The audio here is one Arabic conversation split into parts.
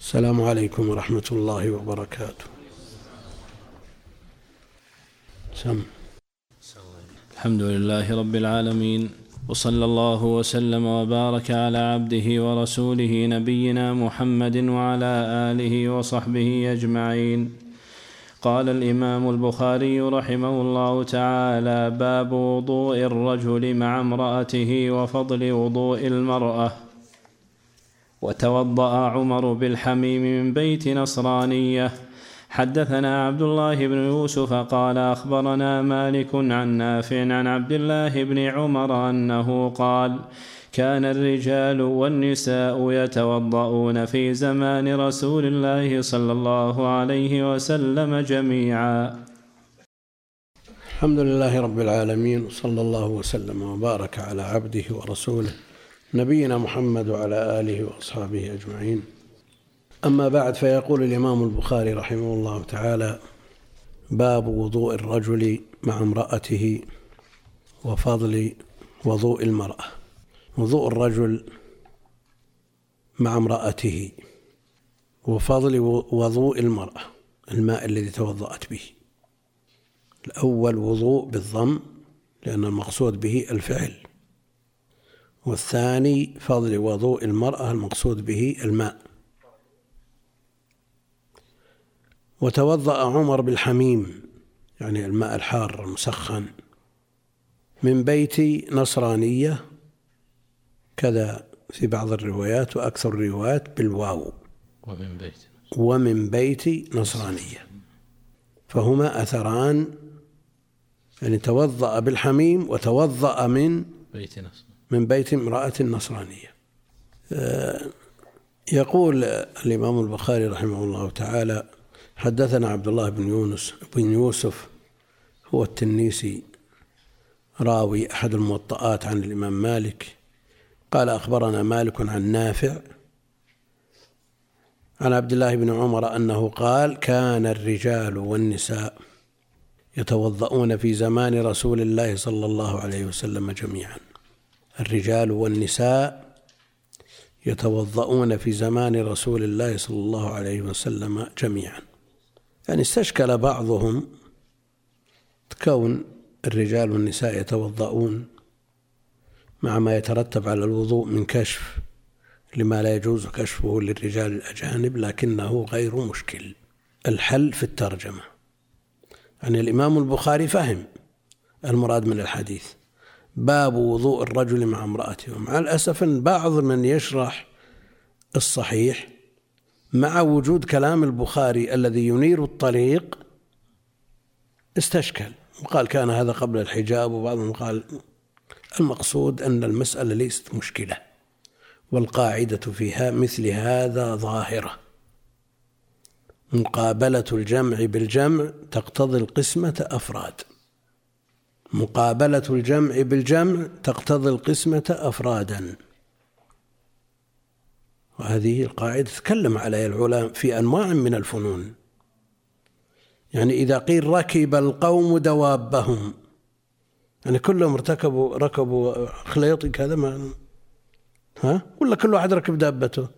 السلام عليكم ورحمة الله وبركاته. الحمد لله رب العالمين، وصلى الله وسلم وبارك على عبده ورسوله نبينا محمد وعلى آله وصحبه أجمعين. قال الإمام البخاري رحمه الله تعالى: باب وضوء الرجل مع امرأته وفضل وضوء المرأة. وتوضأ عمر بالحميم من بيت نصرانية. حدثنا عبد الله بن يوسف قال أخبرنا مالك عن نافع عن عبد الله بن عمر أنه قال: كان الرجال والنساء يتوضؤون في زمان رسول الله صلى الله عليه وسلم جميعا. الحمد لله رب العالمين، وصلى الله وسلم وبارك على عبده ورسوله نبينا محمد وعلى آله وأصحابه أجمعين. أما بعد، فيقول الإمام البخاري رحمه الله تعالى: باب وضوء الرجل مع امرأته وفضل وضوء المرأة. وضوء الرجل مع امرأته وفضل وضوء المرأة، الماء الذي توضأت به. الأول وضوء بالضم لأن المقصود به الفعل، والثاني فضل وضوء المرأة المقصود به الماء. وتوضأ عمر بالحميم، يعني الماء الحار المسخن، من بيت نصرانية، كذا في بعض الروايات وأكثر الروايات بالواو، ومن بيت نصرانية، فهما أثران، يعني توضأ بالحميم وتوضأ من بيت امرأة نصرانية. يقول الإمام البخاري رحمه الله تعالى: حدثنا عبد الله بن يوسف هو التنيسي، راوي أحد الموطئات عن الإمام مالك، قال: أخبرنا مالك عن نافع عن عبد الله بن عمر أنه قال: كان الرجال والنساء يتوضؤون في زمان رسول الله صلى الله عليه وسلم جميعا. الرجال والنساء يتوضؤون في زمان رسول الله صلى الله عليه وسلم جميعا. يعني استشكل بعضهم كون الرجال والنساء يتوضؤون مع ما يترتب على الوضوء من كشف لما لا يجوز كشفه للرجال الأجانب، لكنه غير مشكل. الحل في الترجمة، يعني الإمام البخاري فهم المراد من الحديث: باب وضوء الرجل مع امرأته. ومع الأسف أن بعض من يشرح الصحيح مع وجود كلام البخاري الذي ينير الطريق استشكل وقال كان هذا قبل الحجاب، وبعضهم قال المقصود أن المسألة ليست مشكلة، والقاعدة فيها مثل هذا ظاهرة: مقابلة الجمع بالجمع تقتضي القسمة أفراد. مقابلة الجمع بالجمع تقتضي القسمة أفرادا. وهذه القاعدة تكلم عليها العلماء في أنواع من الفنون. يعني إذا قيل ركب القوم دوابهم، يعني كلهم ركبوا خليطي كذا، ما ولا كل واحد ركب دابته.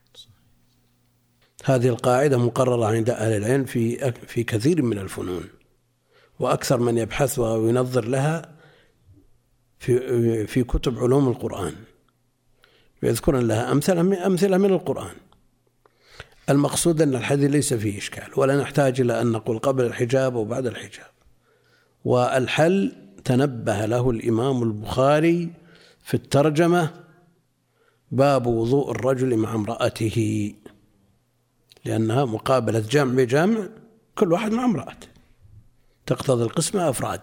هذه القاعدة مقررة عند أهل العلم في كثير من الفنون، وأكثر من يبحثها وينظر لها في كتب علوم القرآن، ويذكرون لها أمثلة من القرآن. المقصود أن الحديث ليس فيه إشكال، ولا نحتاج إلى أن نقول قبل الحجاب وبعد الحجاب. والحل تنبه له الإمام البخاري في الترجمة: باب وضوء الرجل مع امرأته، لأنها مقابلة جمع بجمع، كل واحد مع امرأته، تقتضي القسمة أفراد.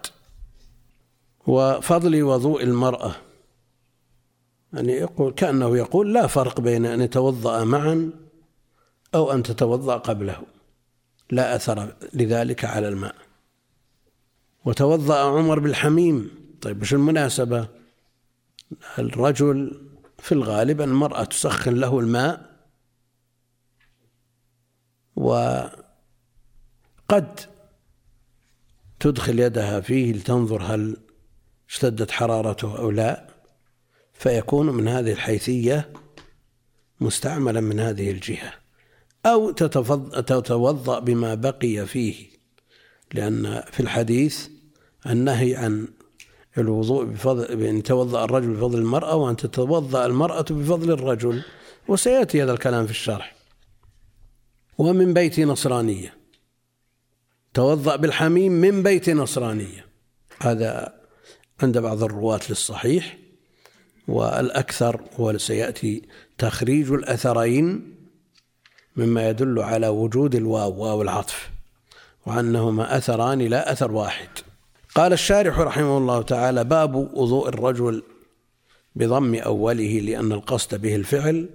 وفضل وضوء المرأة، يعني كأنه يقول لا فرق بين أن يتوضأ معا أو أن تتوضأ قبله، لا أثر لذلك على الماء. وتوضأ عمر بالحميم. طيب وش المناسبة؟ الرجل في الغالب أن المرأة تسخن له الماء، وقد تدخل يدها فيه لتنظر هل اشتدت حرارته أو لا، فيكون من هذه الحيثية مستعملا من هذه الجهة. أو تتوضأ بما بقي فيه، لأن في الحديث النهي عن الوضوء بأن يتوضأ الرجل بفضل المرأة وأن تتوضأ المرأة بفضل الرجل، وسيأتي هذا الكلام في الشرح. ومن بيت نصرانية، توضأ بالحميم من بيت نصرانية، هذا عند بعض الرواة للصحيح، والأكثر هو سيأتي تخريج الأثرين مما يدل على وجود الواو واو العطف، وأنهما أثران لا أثر واحد. قال الشارح رحمه الله تعالى: باب وضوء الرجل بضم أوله لأن القصد به الفعل،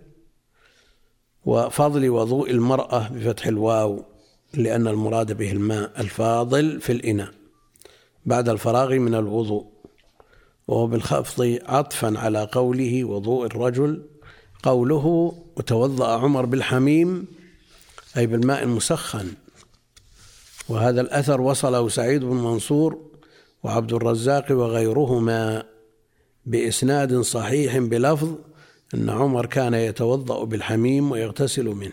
وفضل وضوء المرأة بفتح الواو لأن المراد به الماء الفاضل في الإناء بعد الفراغ من الوضوء، وهو بالخفض عطفا على قوله وضوء الرجل. قوله وتوضأ عمر بالحميم أي بالماء المسخن، وهذا الأثر وصله سعيد بن منصور وعبد الرزاق وغيرهما بإسناد صحيح بلفظ أن عمر كان يتوضأ بالحميم ويغتسل منه.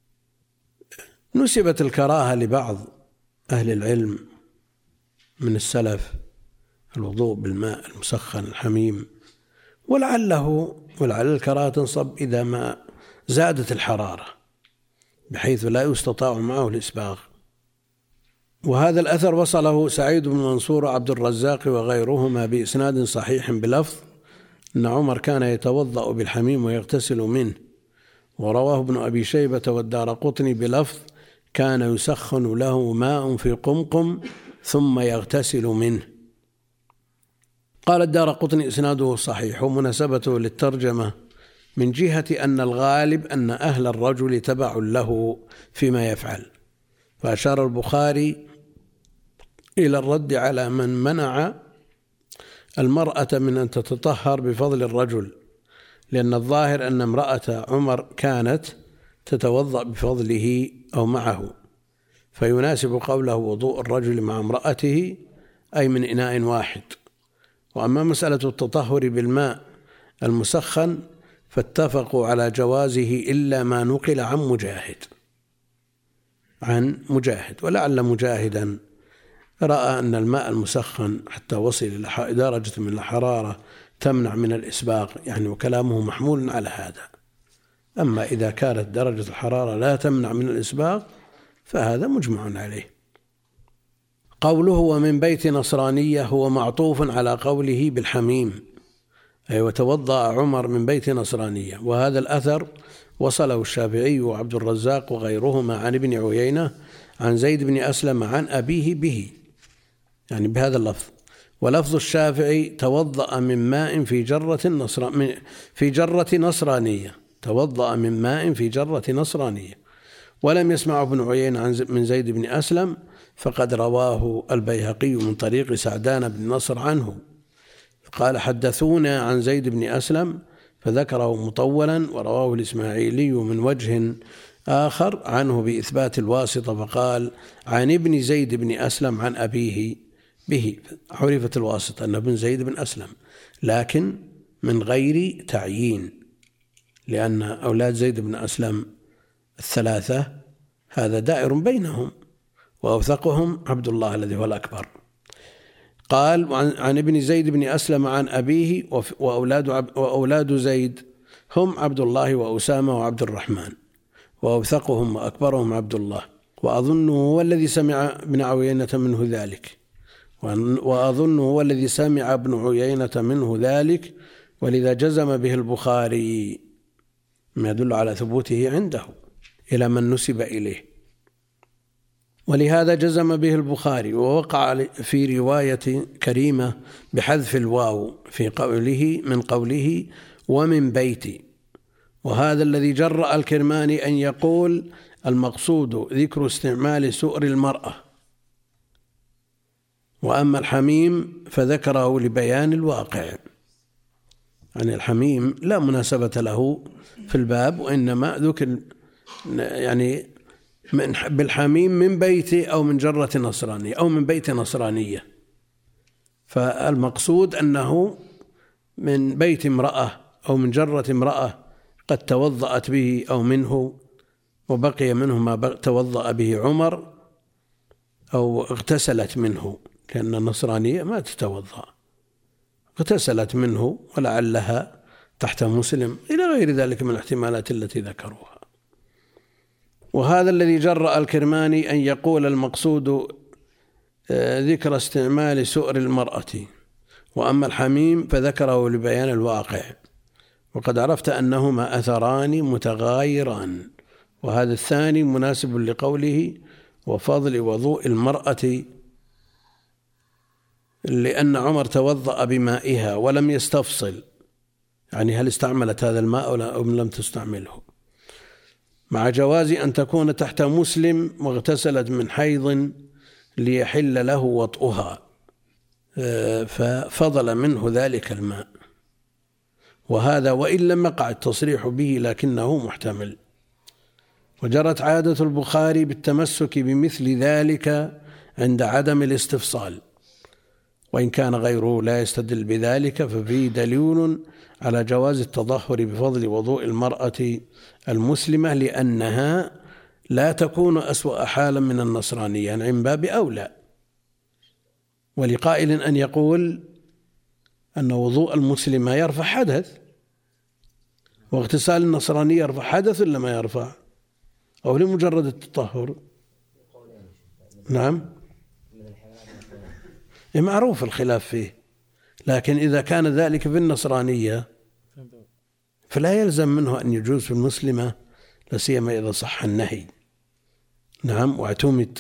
نسبت الكراهة لبعض أهل العلم من السلف الوضوء بالماء المسخن الحميم، ولعل الكراهة تنصب إذا ما زادت الحرارة بحيث لا يستطاع معه الإسباغ. وهذا الأثر وصله سعيد بن منصور وعبد الرزاق وغيرهما بإسناد صحيح بلفظ أن عمر كان يتوضأ بالحميم ويغتسل منه، ورواه ابن أبي شيبة والدارقطني بلفظ كان يسخن له ماء في قمقم ثم يغتسل منه. قال الدارقطني إسناده صحيح، ومناسبته للترجمة من جهة أن الغالب أن أهل الرجل تبع له فيما يفعل، فأشار البخاري إلى الرد على من منع المرأة من أن تتطهر بفضل الرجل، لأن الظاهر أن امرأة عمر كانت تتوضأ بفضله أو معه، فيناسب قوله وضوء الرجل مع امرأته أي من إناء واحد. وأما مسألة التطهر بالماء المسخن فاتفقوا على جوازه إلا ما نقل عن مجاهد، ولعل مجاهدا رأى أن الماء المسخن حتى وصل إلى درجة من الحرارة تمنع من الإسباغ، يعني وكلامه محمول على هذا. أما إذا كانت درجة الحرارة لا تمنع من الإسباغ فهذا مجمع عليه. قوله ومن بيت نصرانية هو معطوف على قوله بالحميم، أي وتوضأ عمر من بيت نصرانية. وهذا الأثر وصله الشافعي وعبد الرزاق وغيرهما عن ابن عيينة عن زيد بن أسلم عن أبيه به، يعني بهذا اللفظ. ولفظ الشافعي توضأ من ماء في جرة نصرانية، توضأ من ماء في جرة نصرانية. ولم يسمع ابن عيينة من زيد بن أسلم، فقد رواه البيهقي من طريق سعدان بن نصر عنه قال حدثونا عن زيد بن أسلم فذكره مطولا، ورواه الإسماعيلي من وجه آخر عنه بإثبات الواسطة، فقال عن ابن زيد بن أسلم عن أبيه به، عرفت الواسطة أن ابن زيد بن أسلم، لكن من غير تعيين، لأن أولاد زيد بن أسلم الثلاثة هذا دائر بينهم، وأوثقهم عبد الله الذي هو الأكبر. قال عن ابن زيد بن أسلم عن أبيه، وأولاد زيد هم عبد الله وأسامة وعبد الرحمن، وأوثقهم وأكبرهم عبد الله، وأظنه هو الذي سمع ابن عيينة منه ذلك، ولذا جزم به البخاري ما يدل على ثبوته عنده إلى من نسب إليه، ولهذا جزم به البخاري. ووقع في رواية كريمة بحذف الواو في قوله من قوله ومن بيتي، وهذا الذي جرأ الكرماني أن يقول المقصود ذكر استعمال سؤر المرأة، وأما الحميم فذكره لبيان الواقع، يعني الحميم لا مناسبة له في الباب، وإنما ذكر يعني بالحميم من بيت أو من جرة نصرانية أو من بيت نصرانية، فالمقصود أنه من بيت امرأة أو من جرة امرأة قد توضأت به أو منه وبقي منه ما توضأ به عمر أو اغتسلت منه، لأن النصرانية ما تتوضأ، اغتسلت منه ولعلها تحت مسلم، إلى غير ذلك من الاحتمالات التي ذكروها. وهذا الذي جرأ الكرماني أن يقول المقصود ذكر استعمال سؤر المرأة، وأما الحميم فذكره لبيان الواقع، وقد عرفت أنهما أثران متغايران، وهذا الثاني مناسب لقوله وفضل وضوء المرأة، لأن عمر توضأ بمائها ولم يستفصل، يعني هل استعملت هذا الماء أو لم تستعمله، مع جواز أن تكون تحت مسلم واغتسلت من حيض ليحل له وطئها ففضل منه ذلك الماء، وهذا وإن لم يقع التصريح به لكنه محتمل. وجرت عادة البخاري بالتمسك بمثل ذلك عند عدم الاستفصال، وإن كان غيره لا يستدل بذلك ففيه دليل على جواز التطهر بفضل وضوء المرأة المسلمة، لأنها لا تكون أسوأ حالا من النصرانية عن باب أولى. ولقائل أن يقول أن وضوء المسلمة يرفع حدث، واغتسال النصرانية يرفع حدث ولا ما يرفع، أو لمجرد التطهر؟ نعم، معروف الخلاف فيه، لكن إذا كان ذلك في النصرانية فلا يلزم منه أن يجوز في المسلمة، لسيما إذا صح النهي. نعم، واعتمد،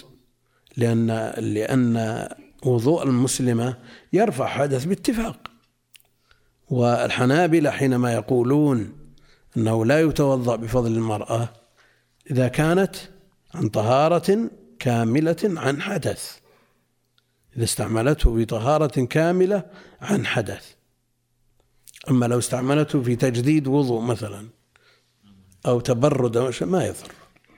لأن وضوء المسلمة يرفع حدث باتفاق. والحنابلة حينما يقولون أنه لا يتوضأ بفضل المرأة إذا كانت عن طهارة كاملة عن حدث، إذا استعملته بطهارة كاملة عن حدث. أما لو استعملته في تجديد وضوء مثلا أو تبرد ما يضر.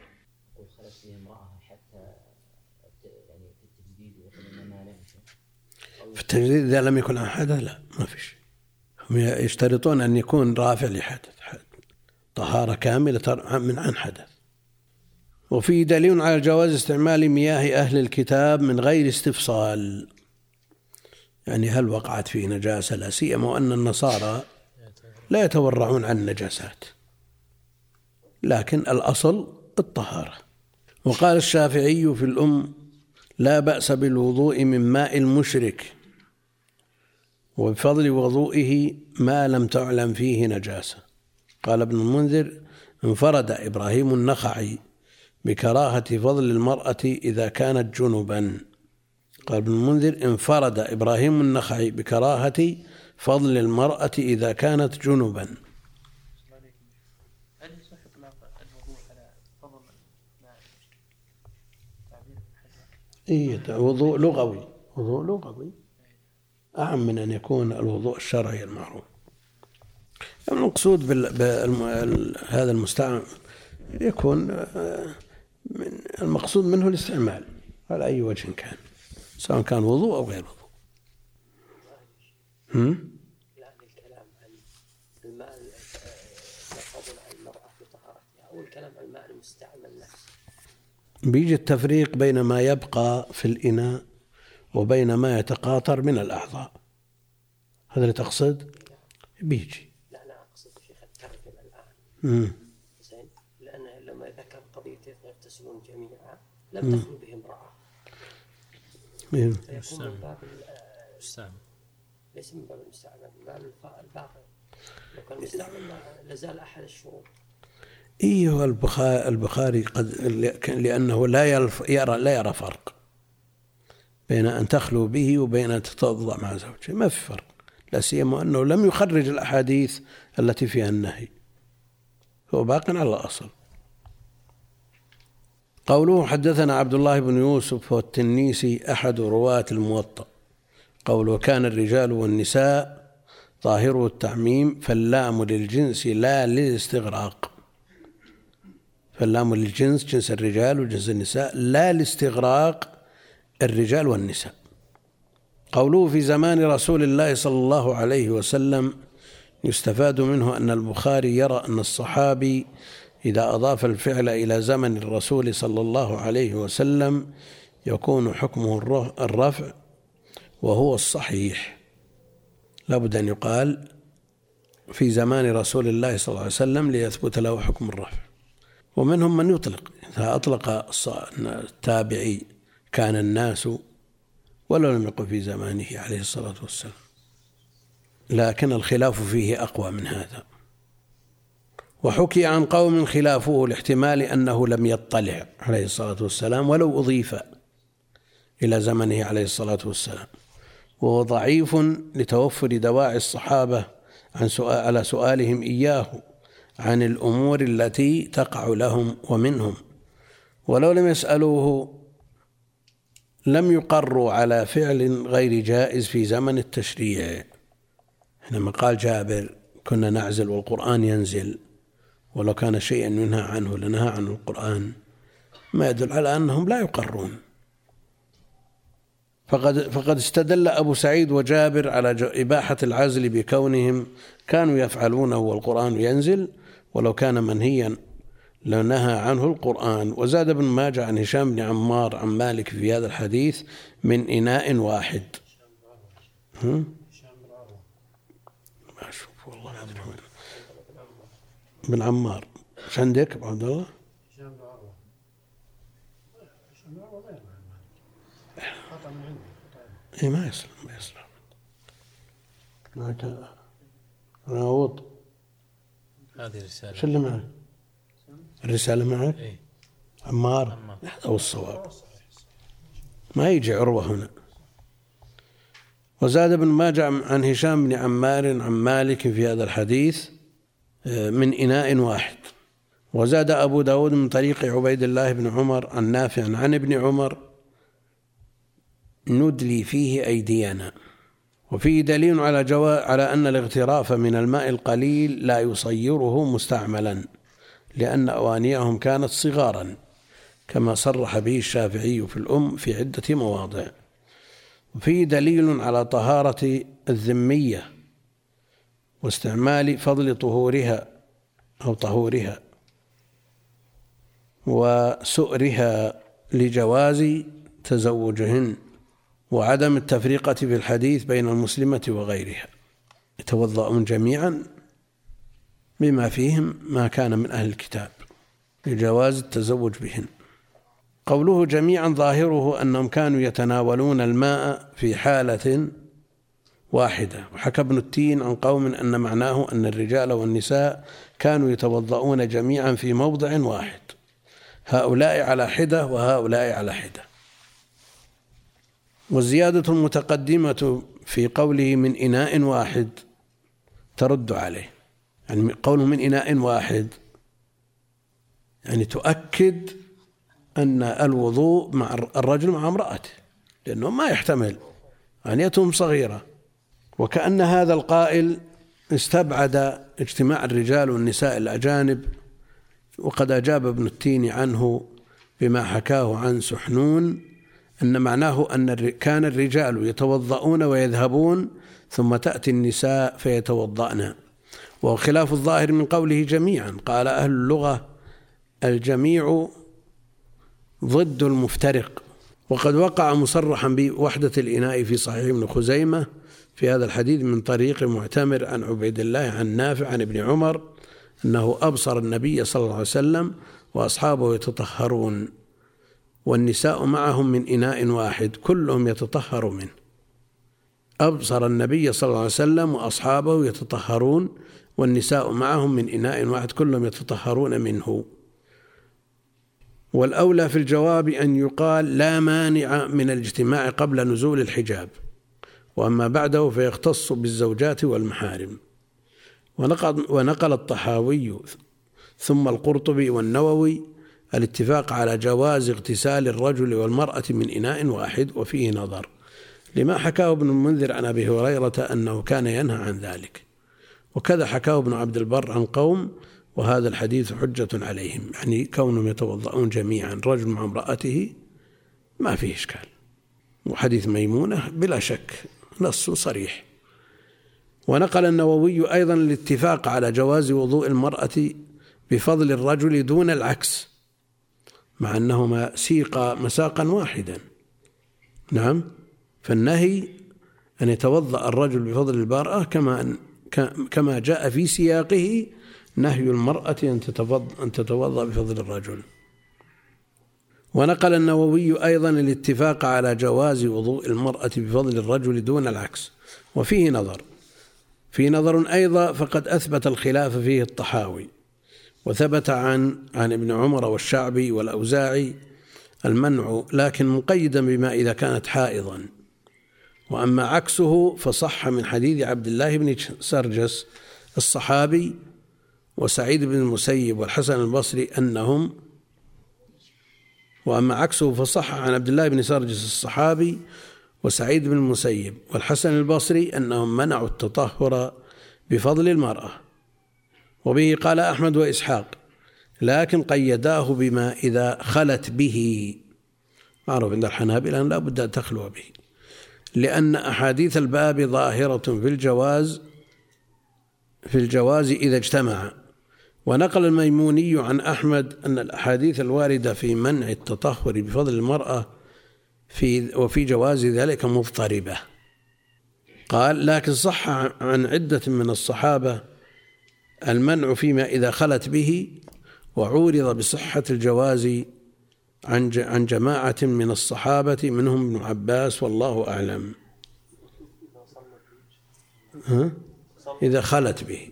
في التجديد إذا لم يكن عن حدث لا، ما في شيء، هم يشترطون أن يكون رافع لحدث، طهارة كاملة عن حدث. وفي دليل على جواز استعمال مياه أهل الكتاب من غير استفصال، يعني هل وقعت فيه نجاسة، لا سيما وأن النصارى لا يتورعون عن النجاسات، لكن الأصل الطهارة. وقال الشافعي في الأم لا بأس بالوضوء من ماء المشرك، وبفضل وضوئه ما لم تعلم فيه نجاسة. قال ابن المنذر انفرد إبراهيم النخعي بكراهة فضل المرأة إذا كانت جنبا. قال ابن المنذر انفرد إبراهيم النخعي بكراهة فضل المرأة إذا كانت جنبا. هل يصح إطلاق الوضوء على فضل وضوء لغوي، وضوء لغوي أعم من أن يكون الوضوء الشرعي المعروف. المقصود بهذا المستعمل يكون المقصود منه الاستعمال على أي وجه كان، سواء كان وضوء أو غير وضوء. لا الكلام عن الماء الفضل عن المرأة في طهارتها، أو الكلام عن الماء المستعمل نفسه. بيجي التفريق بين ما يبقى في الإناء وبين ما يتقاطر من الأعضاء، هذا اللي تقصد؟ بيجي. لا أنا أقصد شيخ الترجمة الآن. زين، لأنه لما ذكر قضية يغتسلون جميعا لم تخلو به امرأة، فيكون من باب المستعمل، ليس من باب المستعمل، من باب الباقي. لو كان المستعمل لازال أحد الشروط. إيه، البخاري قد لأنه لا يرى فرق بين أن تخلو به وبين أن تتوضأ مع زوجها، ما في فرق، لا سيما أنه لم يخرج الأحاديث التي فيها النهي، هو باق على الأصل. قوله حدثنا عبد الله بن يوسف والتنيسي أحد رواة الموطأ. قوله كان الرجال والنساء ظاهر التعميم، فاللام للجنس لا للاستغراق، فاللام للجنس، جنس الرجال وجنس النساء، لا لاستغراق الرجال والنساء. قوله في زمان رسول الله صلى الله عليه وسلم، يستفاد منه أن البخاري يرى أن الصحابي إذا أضاف الفعل إلى زمن الرسول صلى الله عليه وسلم يكون حكمه الرفع، وهو الصحيح. لابد أن يقال في زمان رسول الله صلى الله عليه وسلم ليثبت له حكم الرفع. ومنهم من يطلق، إذا أطلق التابعي كان الناس، ولو لم يقل في زمانه عليه الصلاة والسلام، لكن الخلاف فيه أقوى من هذا. وحكي عن قوم خلافه لاحتمال أنه لم يطلع عليه الصلاة والسلام ولو أضيف إلى زمنه عليه الصلاة والسلام، وهو ضعيف لتوفر دواعي الصحابة على سؤالهم إياه عن الأمور التي تقع لهم ومنهم، ولو لم يسألوه لم يقروا على فعل غير جائز في زمن التشريع. حينما قال جابر كنا نعزل والقرآن ينزل، ولو كان شيئا ينهى عنه لنهى عنه القرآن، ما يدل على أنهم لا يقرون. فقد استدل أبو سعيد وجابر على إباحة العزل بكونهم كانوا يفعلونه والقرآن ينزل، ولو كان منهيا لنهى عنه القرآن. وزاد ابن ماجه عن هشام بن عمار عن مالك في هذا الحديث من إناء واحد. ما أشوف والله بن عمار. ايش عندك ابو عبد الله؟ اي ما يسلم معك راوط. هذه الرسالة. شو اللي معك؟ الرسالة معك؟ إيه؟ عمار. هذا هو الصواب، ما يجي عروة هنا. وزاد ابن ماجه عن هشام بن عمار عن مالك في هذا الحديث من إناء واحد. وزاد أبو داود من طريق عبيد الله بن عمر عن نافع عن ابن عمر ندلي فيه أيدينا. وفيه دليل على أن الاغتراف من الماء القليل لا يصيره مستعملا، لأن أوانيهم كانت صغارا، كما صرح به الشافعي في الأم في عدة مواضع. وفيه دليل على طهارة الذمية واستعمال فضل طهورها أو طهورها وسؤرها لجواز تزوجهن، وعدم التفرقة في الحديث بين المسلمة وغيرها، يتوضؤون جميعا بما فيهم ما كان من أهل الكتاب لجواز التزوج بهن. قوله جميعا ظاهره أنهم كانوا يتناولون الماء في حالة واحدة. وحكى ابن التين عن قوم أن معناه أن الرجال والنساء كانوا يتوضؤون جميعا في موضع واحد، هؤلاء على حدة وهؤلاء على حدة. والزيادة المتقدمة في قوله من إناء واحد ترد عليه، يعني قوله من إناء واحد يعني تؤكد أن الوضوء مع الرجل مع امرأته، لأنه ما يحتمل أنيتهم صغيرة. وكأن هذا القائل استبعد اجتماع الرجال والنساء الأجانب. وقد أجاب ابن التين عنه بما حكاه عن سحنون أن معناه أن كان الرجال يتوضؤون ويذهبون ثم تأتي النساء فيتوضأن، وخلاف الظاهر من قوله جميعا. قال أهل اللغة الجميع ضد المفترق. وقد وقع مصرحا بوحدة الإناء في صحيح ابن خزيمة في هذا الحديث من طريق معتمر عن عبيد الله عن نافع عن ابن عمر أنه أبصر النبي صلى الله عليه وسلم وأصحابه يتطهرون والنساء معهم من إناء واحد كلهم يتطهر منه. أبصر النبي صلى الله عليه وسلم وأصحابه يتطهرون والنساء معهم من إناء واحد كلهم يتطهرون منه. والأولى في الجواب أن يقال لا مانع من الاجتماع قبل نزول الحجاب، وأما بعده فيختص بالزوجات والمحارم. ونقل الطحاوي ثم القرطبي والنووي الاتفاق على جواز اغتسال الرجل والمرأة من إناء واحد، وفيه نظر لما حكاه ابن المنذر عن أبي هريرة أنه كان ينهى عن ذلك، وكذا حكاه ابن عبد البر عن قوم، وهذا الحديث حجة عليهم، يعني كونهم يتوضؤون جميعا رجل مع امرأته ما فيه إشكال. وحديث ميمونة بلا شك نص صريح. ونقل النووي أيضا الاتفاق على جواز وضوء المرأة بفضل الرجل دون العكس، مع أنهما سيقا مساقا واحدا. نعم، فالنهي أن يتوضأ الرجل بفضل المرأة كما جاء في سياقه نهي المرأة أن تتوضأ بفضل الرجل. ونقل النووي أيضا الاتفاق على جواز وضوء المرأة بفضل الرجل دون العكس، وفيه نظر أيضا، فقد أثبت الخلاف فيه الطحاوي، وثبت عن ابن عمر والشعبي والأوزاعي المنع، لكن مقيدا بما إذا كانت حائضا. وأما عكسه فصح من حديث عبد الله بن سرجس الصحابي وسعيد بن المسيب والحسن البصري أنهم وأما عكسه فصح عن عبد الله بن سرجس الصحابي وسعيد بن المسيب والحسن البصري أنهم منعوا التطهر بفضل المرأة. وبه قال أحمد وإسحاق، لكن قيداه بما إذا خلت به، معروف عند الحنابلة أن لا بد أن تخلو به، لأن أحاديث الباب ظاهرة في الجواز إذا اجتمع. ونقل الميموني عن أحمد أن الأحاديث الواردة في منع التطهر بفضل المرأة وفي جواز ذلك مضطربة. قال: لكن صح عن عدة من الصحابة المنع فيما إذا خلت به، وعورض بصحة الجواز عن جماعة من الصحابة منهم ابن عباس والله أعلم. إذا خلت به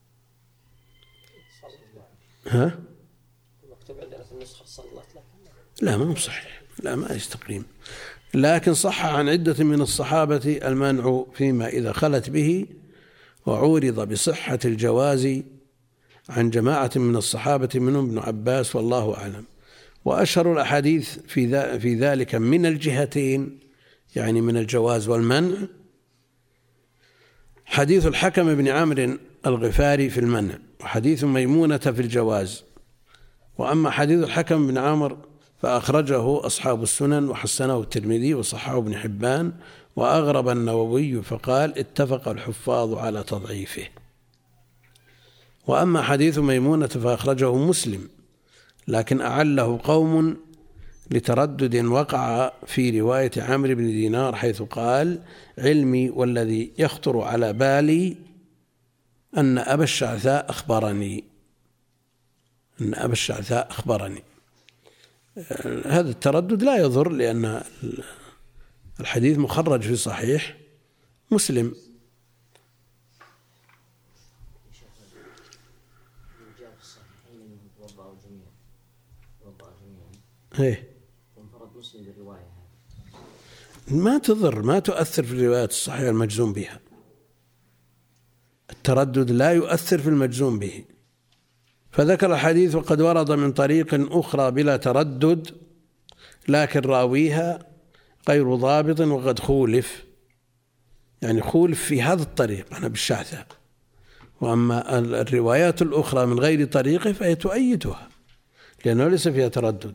مكتوب عندنا في النسخة صلت، لا ما هو صحيح، لا ما يستقيم. لكن صح عن عدة من الصحابة المنع فيما إذا خلت به، وعورض بصحة الجواز عن جماعة من الصحابة منهم ابن عباس والله أعلم. وأشهر الأحاديث في ذلك من الجهتين، يعني من الجواز والمنع، حديث الحكم بن عمرو الغفاري في المنع، وحديث ميمونة في الجواز. وأما حديث الحكم بن عمرو فأخرجه أصحاب السنن وحسنه الترمذي وصححه ابن حبان، وأغرب النووي فقال: اتفق الحفاظ على تضعيفه. وأما حديث ميمونة فأخرجه مسلم، لكن أعله قوم لتردد وقع في رواية عمرو بن دينار، حيث قال: علمي والذي يخطر على بالي أن أبا الشعثاء أخبرني. هذا التردد لا يضر، لأن الحديث مخرج في صحيح مسلم. ما تضر، ما تؤثر في الروايات الصحيحة المجزوم بها. التردد لا يؤثر في المجزوم به. فذكر الحديث: وقد ورد من طريق أخرى بلا تردد، لكن راويها غير ضابط وقد خولف، يعني خولف في هذا الطريق أنا بالشعثاء. وأما الروايات الأخرى من غير طريقه فهي تؤيدها، لأنه ليس فيها تردد.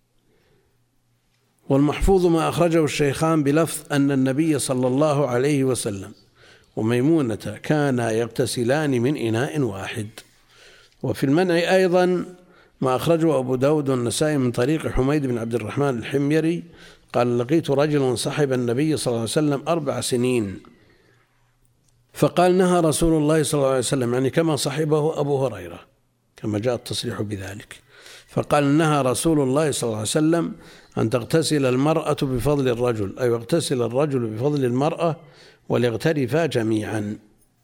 والمحفوظ ما أخرجه الشيخان بلفظ أن النبي صلى الله عليه وسلم وميمونة كانا يغتسلان من إناء واحد. وفي المنع أيضا ما أخرجه أبو داود والنسائي من طريق حميد بن عبد الرحمن الحميري قال: لقيت رجلا صحب النبي صلى الله عليه وسلم 4 سنين، فقال: نهى رسول الله صلى الله عليه وسلم، يعني كما صحبه أبو هريرة كما جاء التصريح بذلك، فقال: نهى رسول الله صلى الله عليه وسلم أن تغتسل المرأة بفضل الرجل، أي يغتسل الرجل بفضل المرأة وليغترفا جميعا.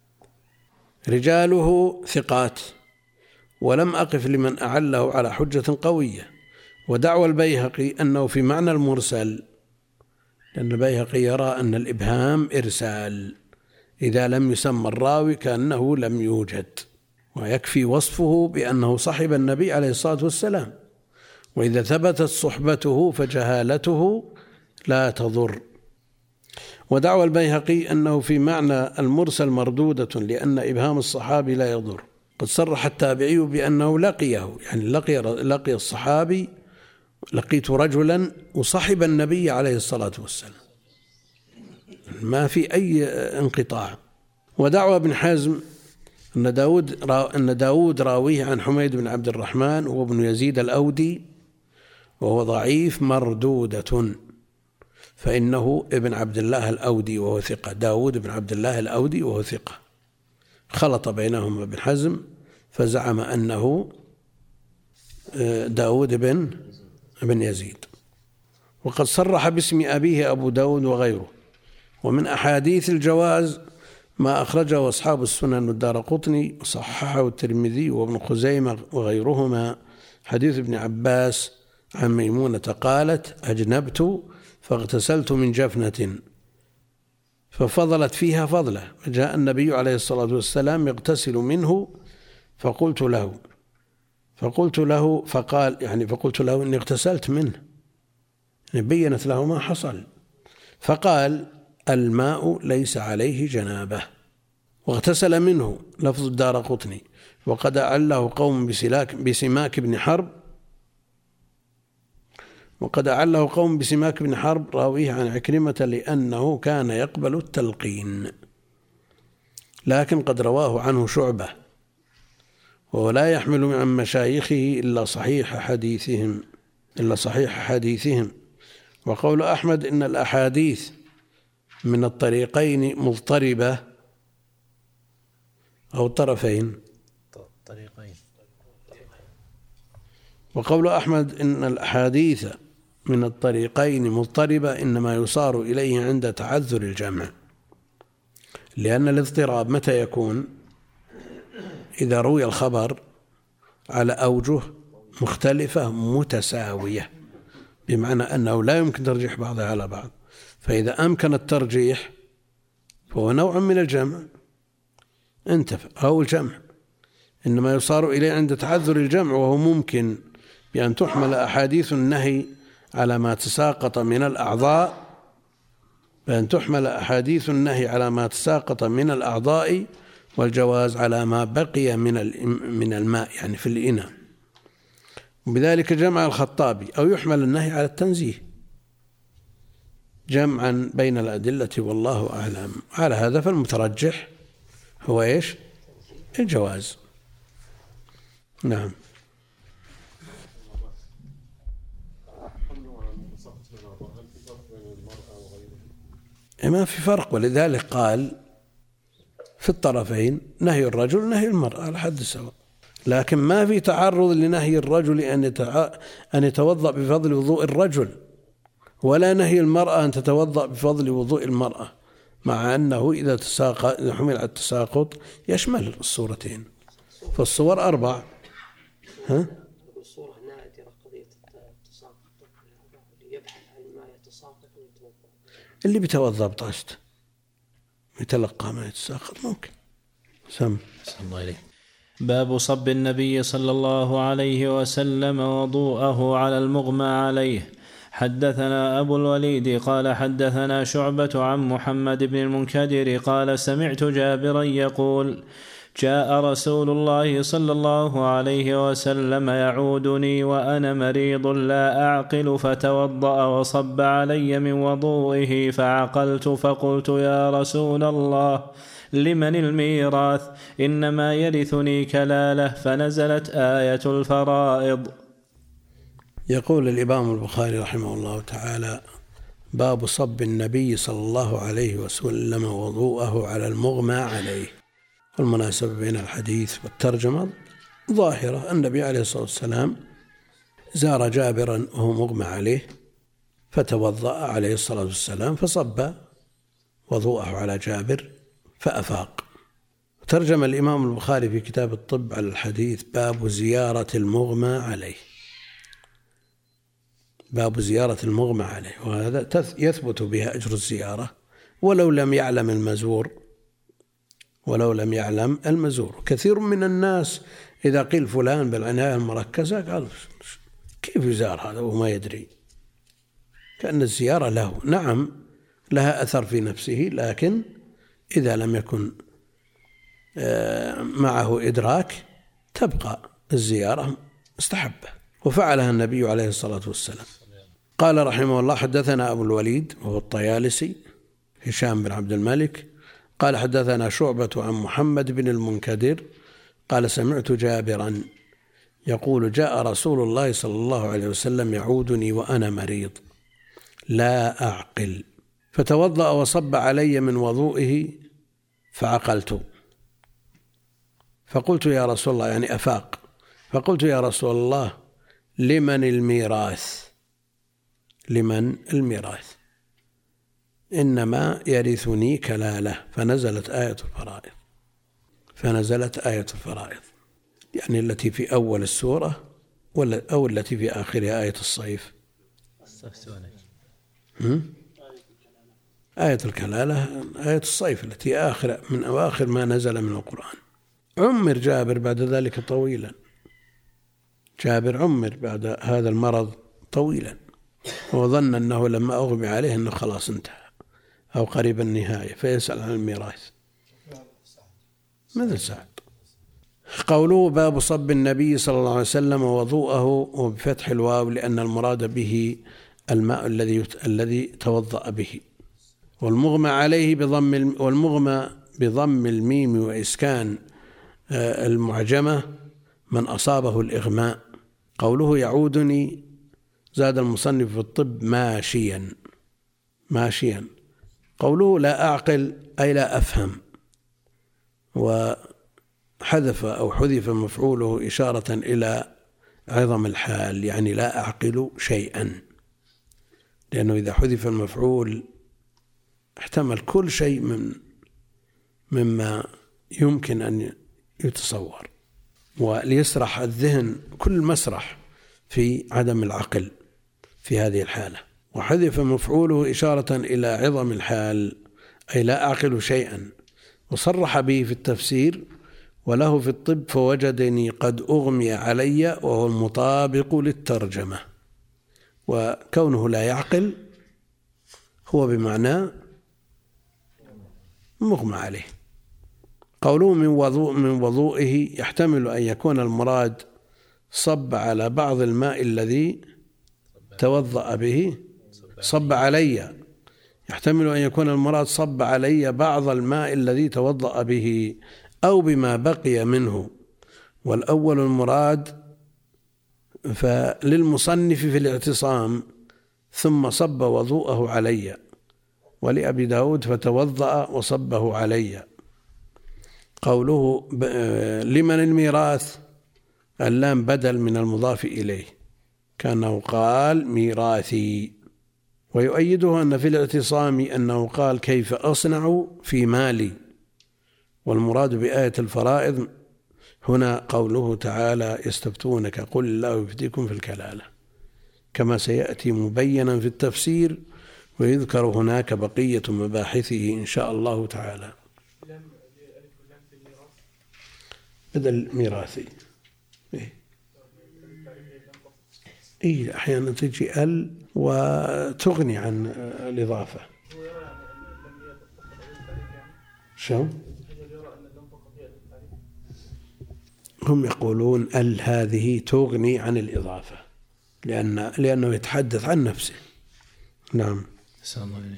رجاله ثقات، ولم أقف لمن أعله على حجة قوية. ودعوى البيهقي أنه في معنى المرسل، لأن البيهقي يرى أن الإبهام إرسال إذا لم يسمى الراوي كأنه لم يوجد، ويكفي وصفه بأنه صحب النبي عليه الصلاة والسلام، وإذا ثبتت صحبته فجهالته لا تضر. ودعوى البيهقي أنه في معنى المرسل مردودة، لأن إبهام الصحابي لا يضر. قد صرح التابعي بأنه لقيه، يعني لقي الصحابي: لقيت رجلا وصحب النبي عليه الصلاة والسلام، ما في أي انقطاع. ودعوى ابن حزم أن داود راويه عن حميد بن عبد الرحمن وابن يزيد الأودي، وهو ضعيف مردودة، فإنه ابن عبد الله الأودي وهو ثقة. داود بن عبد الله الأودي وهو ثقة، خلط بينهما ابن حزم فزعم أنه داود بن يزيد. وقد صرح باسم أبيه أبو داود وغيره. ومن أحاديث الجواز ما أخرجه أصحاب السنن والدارقطني وصححه الترمذي وابن خزيمة وغيرهما، حديث ابن عباس عن ميمونة قالت: أجنبت فاغتسلت من جفنة ففضلت فيها فضلة، فجاء النبي عليه الصلاة والسلام يغتسل منه فقلت له فقال إني اغتسلت منه، بينت له ما حصل، فقال: الماء ليس عليه جنابه، واغتسل منه. لفظ الدارقطني. وقد أعله قوم بسماك بن حرب راويه عن عكرمة لأنه كان يقبل التلقين، لكن قد رواه عنه شعبة، وهو لا يحمل عن مشايخه إلا صحيح حديثهم. وقول أحمد إن الأحاديث من الطريقين مضطربة أو طرفين. وقول أحمد إن الأحاديث من الطريقين مضطربة إنما يصار إليه عند تعذر الجمع، لأن الاضطراب متى يكون؟ إذا روي الخبر على أوجه مختلفة متساوية، بمعنى أنه لا يمكن ترجيح بعضها على بعض، فإذا أمكن الترجيح فهو نوع من الجمع انتفع أو الجمع. إنما يصار إليه عند تعذر الجمع، وهو ممكن بأن تحمل أحاديث النهي على ما تساقط من الأعضاء، والجواز على ما بقي من الماء يعني في الإناء. وبذلك جمع الخطابي. أو يحمل النهي على التنزيه جمعا بين الأدلة، والله أعلم. على هذا فالمترجح هو إيش؟ الجواز. نعم. ما في فرق، ولذلك قال في الطرفين نهي الرجل ونهي المرأة على حد سواء، لكن ما في تعرض لنهي الرجل أن يتوضأ بفضل وضوء الرجل، ولا نهي المرأة أن تتوضأ بفضل وضوء المرأة، مع أنه إذا حمل على التساقط يشمل الصورتين، فالصور 4. الصورة نادرة قضية التساقط، اللي يبحث عن ما يتساقط ويتوضأ، اللي بيتوضأ بطاشته يتلقى ما يتساقط ممكن. سم الله عليك. باب صب النبي صلى الله عليه وسلم وضوءه على المغمى عليه. حدثنا أبو الوليد قال حدثنا شعبة عن محمد بن المنكدر قال سمعت جابرا يقول: جاء رسول الله صلى الله عليه وسلم يعودني وأنا مريض لا أعقل، فتوضأ وصب علي من وضوئه فعقلت، فقلت: يا رسول الله، لمن الميراث؟ إنما يرثني كلالة. فنزلت آية الفرائض. يقول الإمام البخاري رحمه الله تعالى: باب صب النبي صلى الله عليه وسلم وضوءه على المغمى عليه. والمناسبة بين الحديث والترجمة ظاهرة. النبي عليه الصلاة والسلام زار جابرا وهو مغمى عليه، فتوضأ عليه الصلاة والسلام فصب وضوءه على جابر فأفاق. ترجم الإمام البخاري في كتاب الطب على الحديث: باب زيارة المغمى عليه. باب زيارة المغمى عليه، وهذا يثبت بها أجر الزيارة ولو لم يعلم المزور. كثير من الناس إذا قيل فلان بالعناية المركزة قال: كيف يزار هذا وما يدري؟ كأن الزيارة له نعم لها أثر في نفسه، لكن إذا لم يكن معه إدراك تبقى الزيارة مستحبة، وفعلها النبي عليه الصلاة والسلام. قال رحمه الله: حدثنا أبو الوليد وهو الطيالسي هشام بن عبد الملك قال حدثنا شعبة عن محمد بن المنكدر قال سمعت جابرا يقول جاء رسول الله صلى الله عليه وسلم يعودني وأنا مريض لا أعقل فتوضأ وصب علي من وضوئه فعقلت فقلت يا رسول الله، يعني أفاق، فقلت يا رسول الله لمن الميراث؟ لمن الميراث؟ إنما يرثني كلالة. فنزلت آية الفرائض يعني التي في أول السورة أو التي في آخرها آية الصيف. آية الكلالة آية الصيف التي من أواخر ما نزل من القرآن. عمر جابر بعد ذلك طويلا، جابر عمر بعد هذا المرض طويلا، وظن أنه لما أغمي عليه أنه خلاص انتهى أو قريب النهاية، فيسأل عن الميراث مثل سعد. قوله باب صب النبي صلى الله عليه وسلم ووضوءه وبفتح الواو لأن المراد به الماء الذي توضأ به، والمغمى عليه بضم الميم وإسكان المعجمة من أصابه الإغماء. قوله يعودني زاد المصنف في الطب ماشيا. قوله لا أعقل أي لا أفهم، وحذف أو حذف مفعوله إشارة إلى عظم الحال، يعني لا أعقل شيئا، لأنه إذا حذف المفعول احتمل كل شيء مما يمكن أن يتصور، وليسرح الذهن كل مسرح في عدم العقل في هذه الحالة. وحذف مفعوله إشارة إلى عظم الحال أي لا أعقل شيئا. وصرح به في التفسير وله في الطب فوجدني قد أغمي علي، وهو المطابق للترجمة. وكونه لا يعقل هو بمعنى مغمى عليه. قوله من وضوئه يحتمل أن يكون المراد صب على بعض الماء الذي توضأ به، صب علي، يحتمل أن يكون المراد صب علي بعض الماء الذي توضأ به أو بما بقي منه، والأول المراد فللمصنف في الاعتصام ثم صب وضوءه علي، ولأبي داود فتوضأ وصبه علي. قوله لمن الميراث اللام بدل من المضاف إليه كأنه قال ميراثي. ويؤيده أن في الاعتصام أنه قال كيف أصنع في مالي، والمراد بآية الفرائض هنا قوله تعالى يستفتونك قل الله يفتيكم في الكلالة، كما سيأتي مبينا في التفسير، ويذكر هناك بقية مباحثه إن شاء الله تعالى. بدل ميراثي إيه أحيانا تجي ال وتغني عن الإضافة. شو هم يقولون ال هذه تغني عن الإضافة لأنه يتحدث عن نفسه. نعم. السلام عليكم.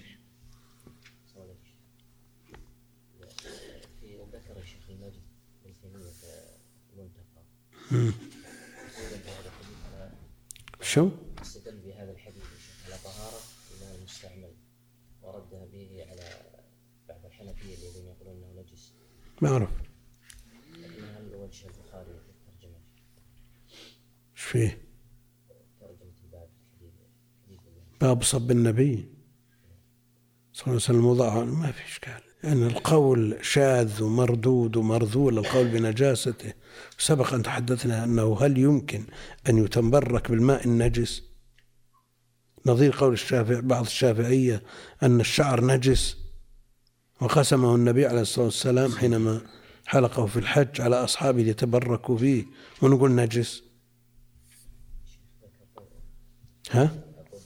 ذكر الشيخ المجد بن تيمية المنتقى شو؟ استدل بهذا الحديث على طهارة الماء المستعمل وردها به على بعض الحنفية الذين يقولون انه نجس. ما أعرف. لكن هل وجه البخاري في الترجمة؟ ايش فيه؟ ترجمة الباب باب صب النبي صلى الله عليه وسلم وضعه، ما في إشكال، لأن يعني القول شاذ ومردود ومرذول القول بنجاسته. سبق أن تحدثنا أنه هل يمكن أن يتبرك بالماء النجس، نظير قول بعض الشافعية أن الشعر نجس، وقسمه النبي عليه الصلاة والسلام حينما حلقه في الحج على أصحابه يتبركوا فيه، ونقول نجس. ها؟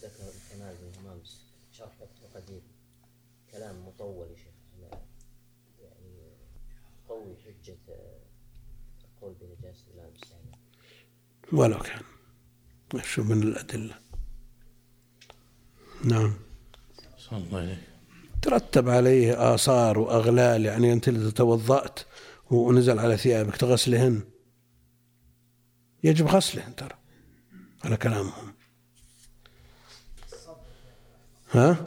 كلام مطول يا شيخ، يعني قوي حجة القول بنجاسة الماء المستعمل ولو كان شو من الأدلة. نعم. صلى الله عليه. ترتب عليه آثار وأغلال، يعني أنت إذا توضأت ونزل على ثيابك تغسلهن، يجب غسلهن ترى على كلامهم. ها؟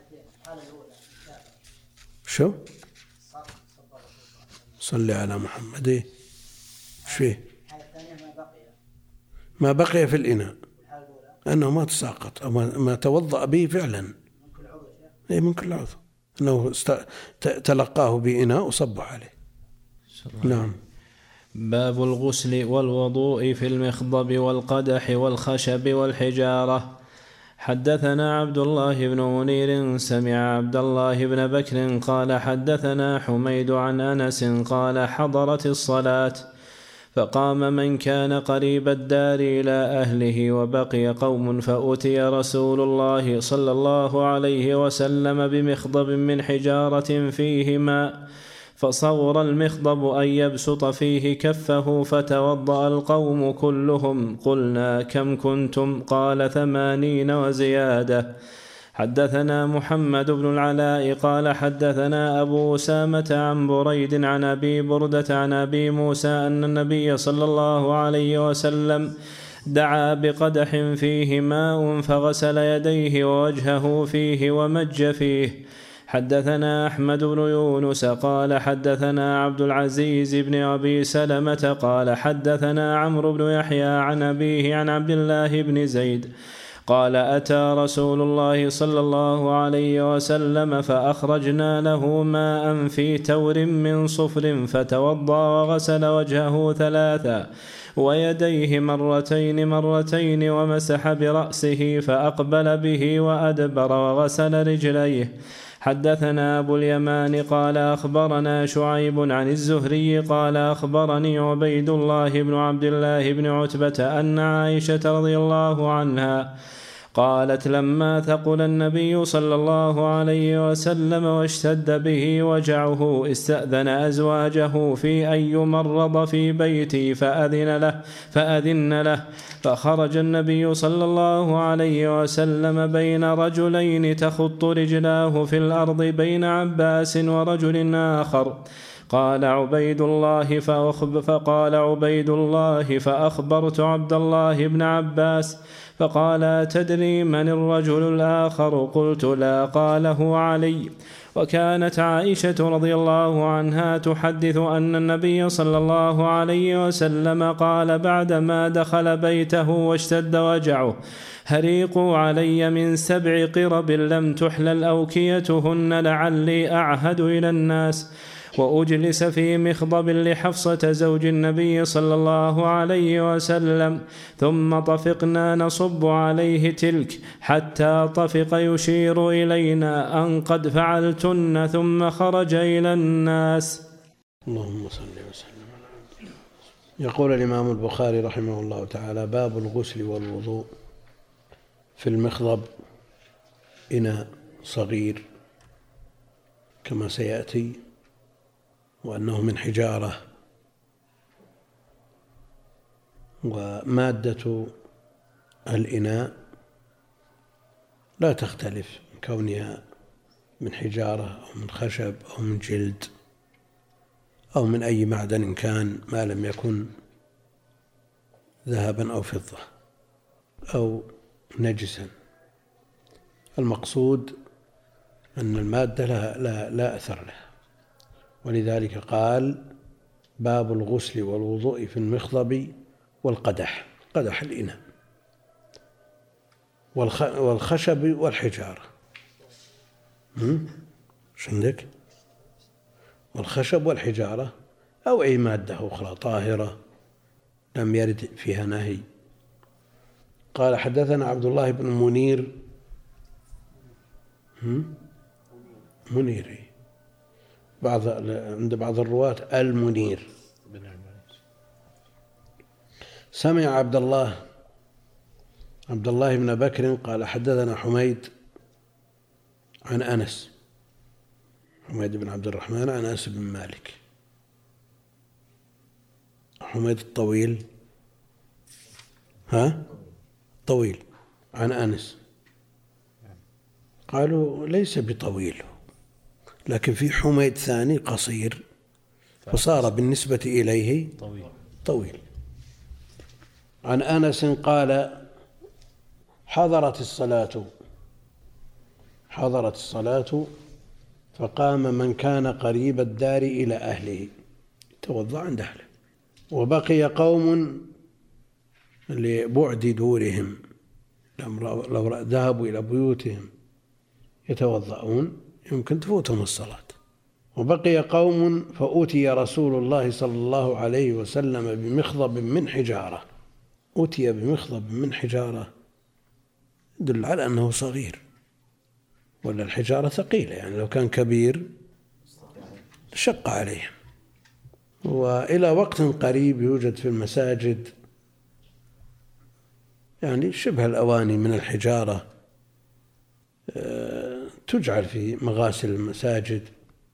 شو؟ صلي على محمد. ايه ايش فيه؟ ما بقي في الإناء أنه ما تساقط أو ما توضأ به فعلا. ايه من كل عضو، أنه تلقاه بإناء وصبه عليه. نعم. باب الغسل والوضوء في المخضب والقدح والخشب والحجارة. حدثنا عبد الله بن منير سمع عبد الله بن بكر قال حدثنا حميد عن أنس قال حضرت الصلاة فقام من كان قريب الدار إلى أهله وبقي قوم فأتي رسول الله صلى الله عليه وسلم بمخضب من حجارة فيه ماء، فصور المخضب أن يبسط فيه كفه فتوضأ القوم كلهم. قلنا كم كنتم؟ قال 80 وزيادة. حدثنا محمد بن العلاء قال حدثنا أبو أسامة عن بريد عن أبي بردة عن أبي موسى أن النبي صلى الله عليه وسلم دعا بقدح فيه ماء فغسل يديه ووجهه فيه ومج فيه. حدثنا أحمد بن يونس قال حدثنا عبد العزيز بن أبي سلمة قال حدثنا عمرو بن يحيى عن أبيه عن عبد الله بن زيد قال أتى رسول الله صلى الله عليه وسلم فأخرجنا له ماء في تور من صفر فتوضأ وغسل وجهه 3 ويديه مرتين ومسح برأسه فأقبل به وأدبر وغسل رجليه. حدثنا أبو اليمان قال أخبرنا شعيب عن الزهري قال أخبرني عبيد الله بن عبد الله بن عتبة أن عائشة رضي الله عنها قالت لما ثقل النبي صلى الله عليه وسلم واشتد به وجعه استأذن أزواجه في أن يمرض في بيتي فأذن له فخرج النبي صلى الله عليه وسلم بين رجلين تخط رجلاه في الأرض بين عباس ورجل آخر. قال عبيد الله فأخبرت عبد الله بن عباس فقال تدري من الرجل الآخر؟ قلت لا. قاله علي. وكانت عائشة رضي الله عنها تحدث أن النبي صلى الله عليه وسلم قال بعدما دخل بيته واشتد وجعه هريقوا علي من 7 قرب لم تحلل أوكيتهن لعلي أعهد إلى الناس. وأجلس في مخضب لحفصة زوج النبي صلى الله عليه وسلم ثم طفقنا نصب عليه تلك حتى طفق يشير إلينا أن قد فعلتن ثم خرج إلى الناس. اللهم صل وسلم على عبدك. يقول الإمام البخاري رحمه الله تعالى باب الغسل والوضوء في المخضب، إناء صغير كما سيأتي، وأنه من حجارة، ومادة الإناء لا تختلف من كونها من حجارة أو من خشب أو من جلد أو من أي معدن كان ما لم يكن ذهبا أو فضة أو نجسا. المقصود أن المادة لا أثر لها، ولذلك قال باب الغسل والوضوء في المخضب والقدح، قدح الإناء، والخشب والحجارة. ايش عندك؟ والخشب والحجارة أو أي مادة أخرى طاهرة لم يرد فيها نهي. قال حدثنا عبد الله بن منير منيري عند بعض الرواة المنير. سمع عبد الله بن بكر قال حدثنا حميد عن أنس، حميد بن عبد الرحمن عن أنس بن مالك، حميد الطويل طويل عن أنس، قالوا ليس بطويل لكن في حميد ثاني قصير فصار بالنسبة إليه طويل. عن أنس قال حضرت الصلاة فقام من كان قريب الدار إلى أهله توضأ عند أهله، وبقي قوم لبعد دورهم لو ذهبوا إلى بيوتهم يتوضأون يمكن تفوتهم الصلاة، وبقي قوم فأتي رسول الله صلى الله عليه وسلم بمخضب من حجارة. أتي بمخضب من حجارة يدل على أنه صغير، ولا الحجارة ثقيلة، يعني لو كان كبير شق عليهم. وإلى وقت قريب يوجد في المساجد يعني شبه الأواني من الحجارة تجعل في مغاسل المساجد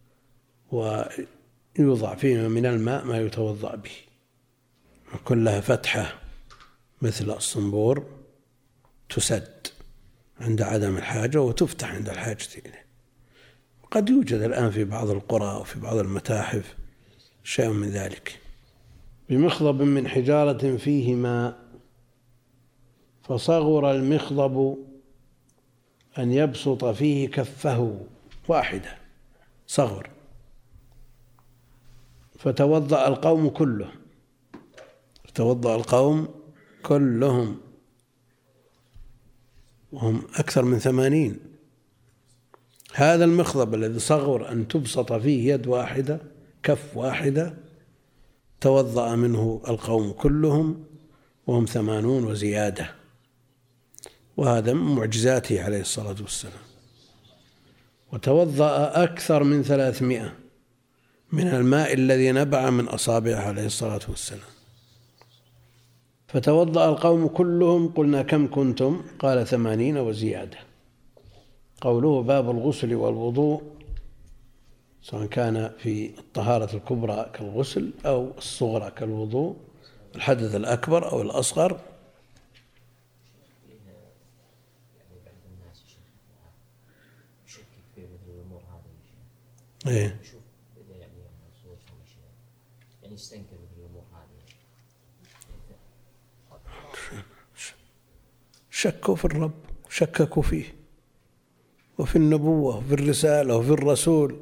ويوضع فيها من الماء ما يتوضأ به، وكلها فتحة مثل الصنبور تسد عند عدم الحاجة وتفتح عند الحاجة إليه. قد يوجد الآن في بعض القرى وفي بعض المتاحف شيء من ذلك. بمخضب من حجارة فيه ماء فصغر المخضب أن يبسط فيه كفه واحدة، صغر، فتوضأ القوم كلهم وهم أكثر من 80. هذا المخضب الذي صغر أن تبسط فيه يد واحدة كف واحدة توضأ منه القوم كلهم وهم 80 وزيادة، وهذا من معجزاته عليه الصلاة والسلام. وتوضأ أكثر من 300 من الماء الذي نبع من أصابعه عليه الصلاة والسلام. فتوضأ القوم كلهم. قلنا كم كنتم؟ قال 80 وزيادة. قوله باب الغسل والوضوء سواء كان في الطهارة الكبرى كالغسل أو الصغرى كالوضوء، الحدث الأكبر أو الأصغر. إيه. يستنكر بالأمور هذه، شكوا في الرب، شككوا فيه وفي النبوة وفي الرسالة وفي الرسول،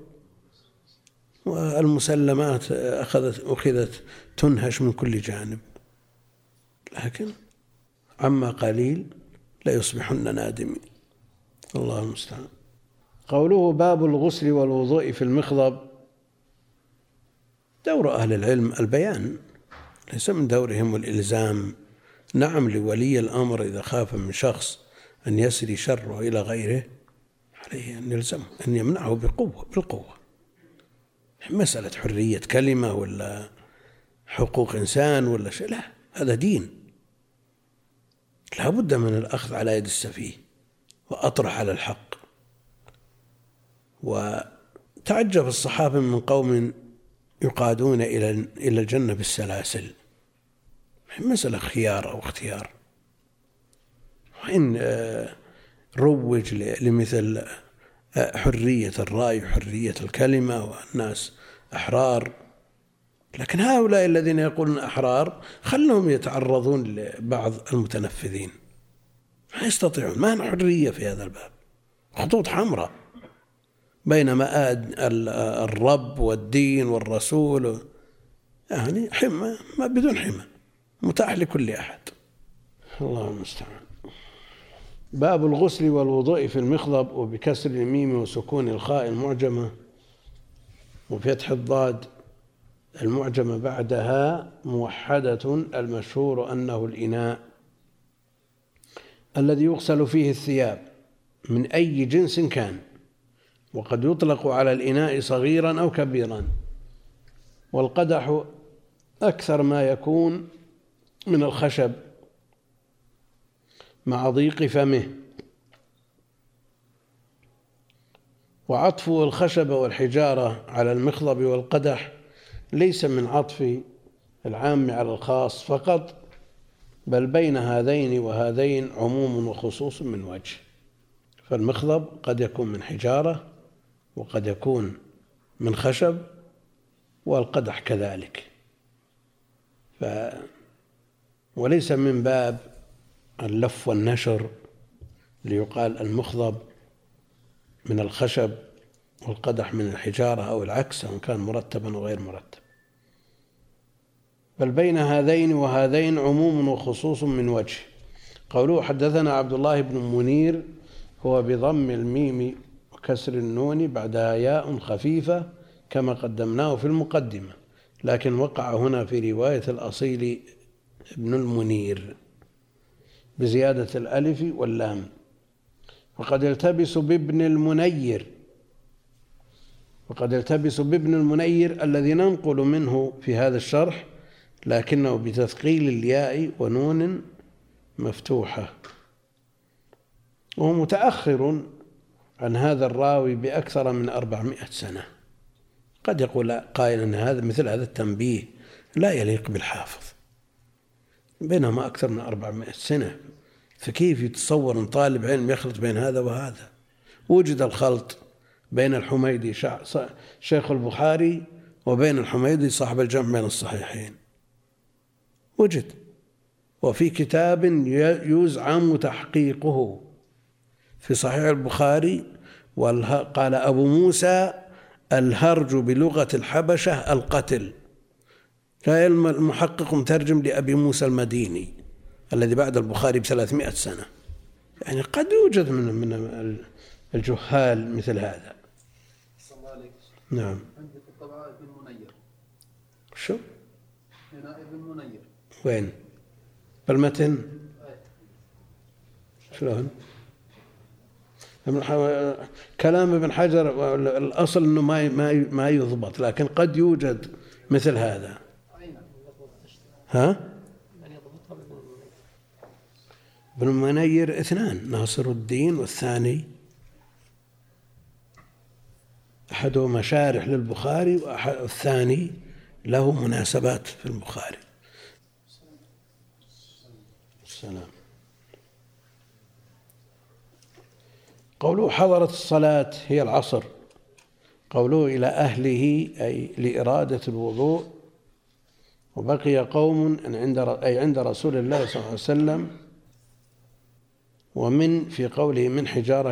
والمسلمات أخذت تنهش من كل جانب، لكن عما قليل لا يصبحن نادمين. الله المستعان. قوله باب الغسل والوضوء في المخضب، دور أهل العلم البيان، ليس من دورهم الإلزام. نعم، لولي الأمر إذا خاف من شخص أن يسري شره إلى غيره عليه أن يلزمه، أن يمنعه بالقوة. مسألة حرية كلمة ولا حقوق إنسان ولا شيء، لا، هذا دين، لا بد من الأخذ على يد السفيه وأطرح على الحق. وتعجب الصحابة من قوم يقادون إلى الجنة بالسلاسل، مسألة خيار أو اختيار. وإن روج لمثل حرية الرأي وحرية الكلمة والناس أحرار، لكن هؤلاء الذين يقولون أحرار خلهم يتعرضون لبعض المتنفذين، ما يستطيعون، ما حرية في هذا الباب، خطوط حمراء بين الرب والدين والرسول، يعني حمى ما بدون حمى، متاح لكل أحد. الله المستعان. باب الغسل والوضوء في المخضب، وبكسر الميم وسكون الخاء المعجمة وفتح الضاد المعجمة بعدها موحدة، المشهور أنه الإناء الذي يغسل فيه الثياب من أي جنس كان، وقد يطلق على الإناء صغيرا أو كبيرا. والقدح أكثر ما يكون من الخشب مع ضيق فمه. وعطف الخشب والحجارة على المخضب والقدح ليس من عطف العام على الخاص فقط، بل بين هذين وهذين عموم وخصوص من وجه. فالمخضب قد يكون من حجارة وقد يكون من خشب، والقدح كذلك. وليس من باب اللف والنشر ليقال المخضب من الخشب والقدح من الحجارة أو العكس، سواء كان مرتبا أو غير مرتب، بل بين هذين وهذين عموم وخصوص من وجه. قوله حدثنا عبد الله بن منير هو بضم الميم وكسر النون بعدها ياء خفيفة كما قدمناه في المقدمة، لكن وقع هنا في رواية الأصيل ابن المنير بزيادة الألف واللام. وقد يلتبس بابن المنير الذي ننقل منه في هذا الشرح، لكنه بتثقيل الياء ونون مفتوحة، وهو متأخر عن هذا الراوي بأكثر من 400 سنة. قد يقول قائل أن هذا مثل هذا التنبيه لا يليق بالحافظ، بينما أكثر من 400 سنة، فكيف يتصور أن طالب علم يخلط بين هذا وهذا؟ وجد الخلط بين الحميدي شيخ البخاري وبين الحميدي صاحب الجمع بين الصحيحين، وجد، وفي كتاب يزعم تحقيقه في صحيح البخاري، قال أبو موسى الهرج بلغة الحبشة القتل. كان المحقق مترجم لأبي موسى المديني الذي بعد البخاري ب300 سنة. يعني قد يوجد من الجهال مثل هذا. نعم. عندك الطبعة ابن منير. شو؟ هنا ابن منير. وين؟ بالمتن؟ شلون؟ كلام ابن حجر الأصل أنه ما يضبط، لكن قد يوجد مثل هذا. ها؟ ابن منير 2، ناصر الدين، والثاني أحدهما شارح للبخاري والثاني له مناسبات في البخاري. السلام. قوله حضرت الصلاة هي العصر. قوله إلى أهله أي لإرادة الوضوء. وبقي قوم عند رسول الله صلى الله عليه وسلم. ومن في قوله من حجارة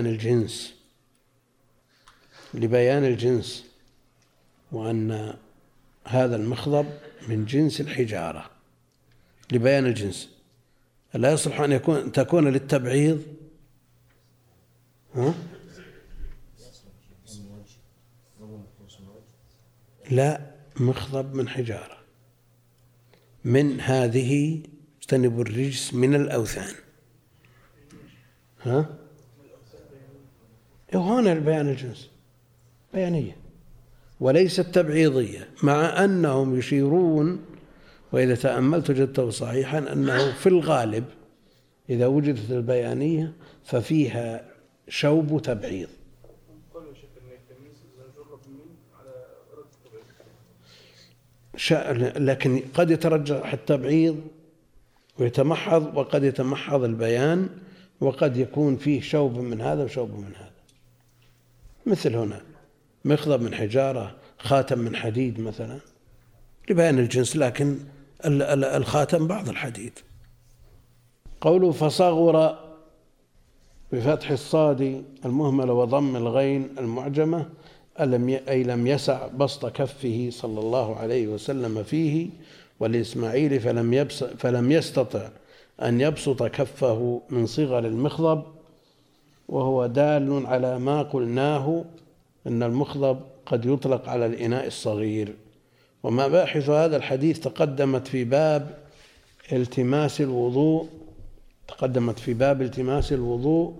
لبيان الجنس، وأن هذا المخضب من جنس الحجارة لبيان الجنس. لا يصلح أن تكون للتبعيض. لا، مخضب من حجارة، من هذه اجتنبوا الرجس من الأوثان. هنا البيان الجنس بيانية وليست تبعيضية، مع أنهم يشيرون، وإذا تأملت وجدته صحيحا، أنه في الغالب إذا وجدت البيانية ففيها شوب تبعيض. لكن قد يترجح التبعيض ويتمحض، وقد يتمحض البيان، وقد يكون فيه شوب من هذا وشوب من هذا. مثل هنا مخضب من حجارة، خاتم من حديد مثلا، لبيان الجنس، لكن الخاتم بعض الحديد. قوله فصغر بفتح الصاد المهملة وضم الغين المعجمة، أي لم يسع بسط كفه صلى الله عليه وسلم فيه، والإسماعيلي فلم يستطع أن يبسط كفه من صغر المخضب، وهو دال على ما قلناه أن المخضب قد يطلق على الإناء الصغير. ومباحث هذا الحديث تقدمت في باب التماس الوضوء،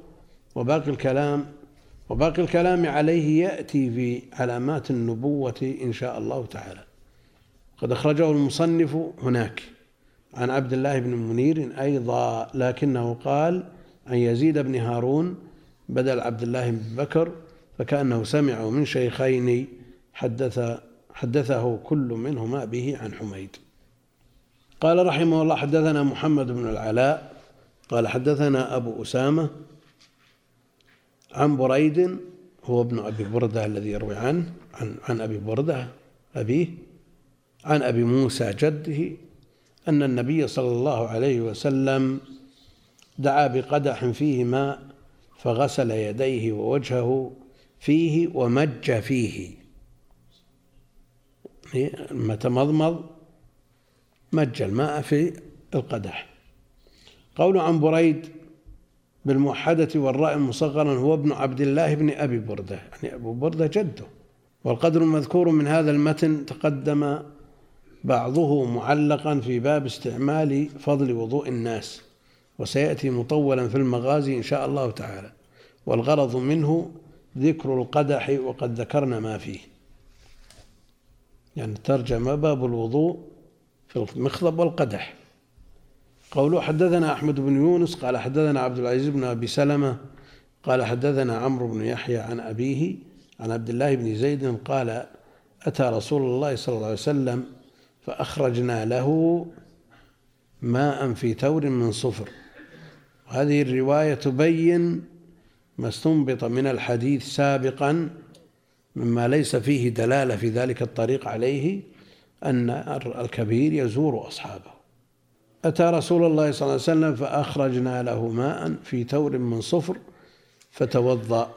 وباقي الكلام عليه يأتي في علامات النبوة إن شاء الله تعالى. قد أخرجه المصنف هناك عن عبد الله بن منير أيضا، لكنه قال عن يزيد بن هارون بدل عبد الله بن بكر، فكأنه سمعه من شيخين حدثه كل منهما به عن حميد. قال رحمه الله حدثنا محمد بن العلاء قال حدثنا أبو أسامة عن بريد هو ابن أبي بردة الذي يروي عنه عن أبي بردة أبيه عن أبي موسى جده أن النبي صلى الله عليه وسلم دعا بقدح فيه ماء فغسل يديه ووجهه فيه ومج فيه، لما تمضمض مج الماء في القدح. قول عن بريد بالموحدة والراء مصغرا هو ابن عبد الله بن أبي بردة، يعني أبو بردة جده. والقدر المذكور من هذا المتن تقدم بعضه معلقا في باب استعمال فضل وضوء الناس، وسيأتي مطولا في المغازي إن شاء الله تعالى، والغرض منه ذكر القدح وقد ذكرنا ما فيه. يعني ترجم باب الوضوء في المخضب والقدح. قوله حدثنا أحمد بن يونس قال حدثنا عبد العزيز بن أبي سلمة قال حدثنا عمرو بن يحيى عن أبيه عن عبد الله بن زيد قال أتى رسول الله صلى الله عليه وسلم فأخرجنا له ماء في تور من صفر. هذه الرواية تبين ما استنبط من الحديث سابقا مما ليس فيه دلالة في ذلك الطريق عليه، أن الكبير يزور أصحابه. أتى رسول الله صلى الله عليه وسلم فأخرجنا له ماء في تور من صفر فتوضأ.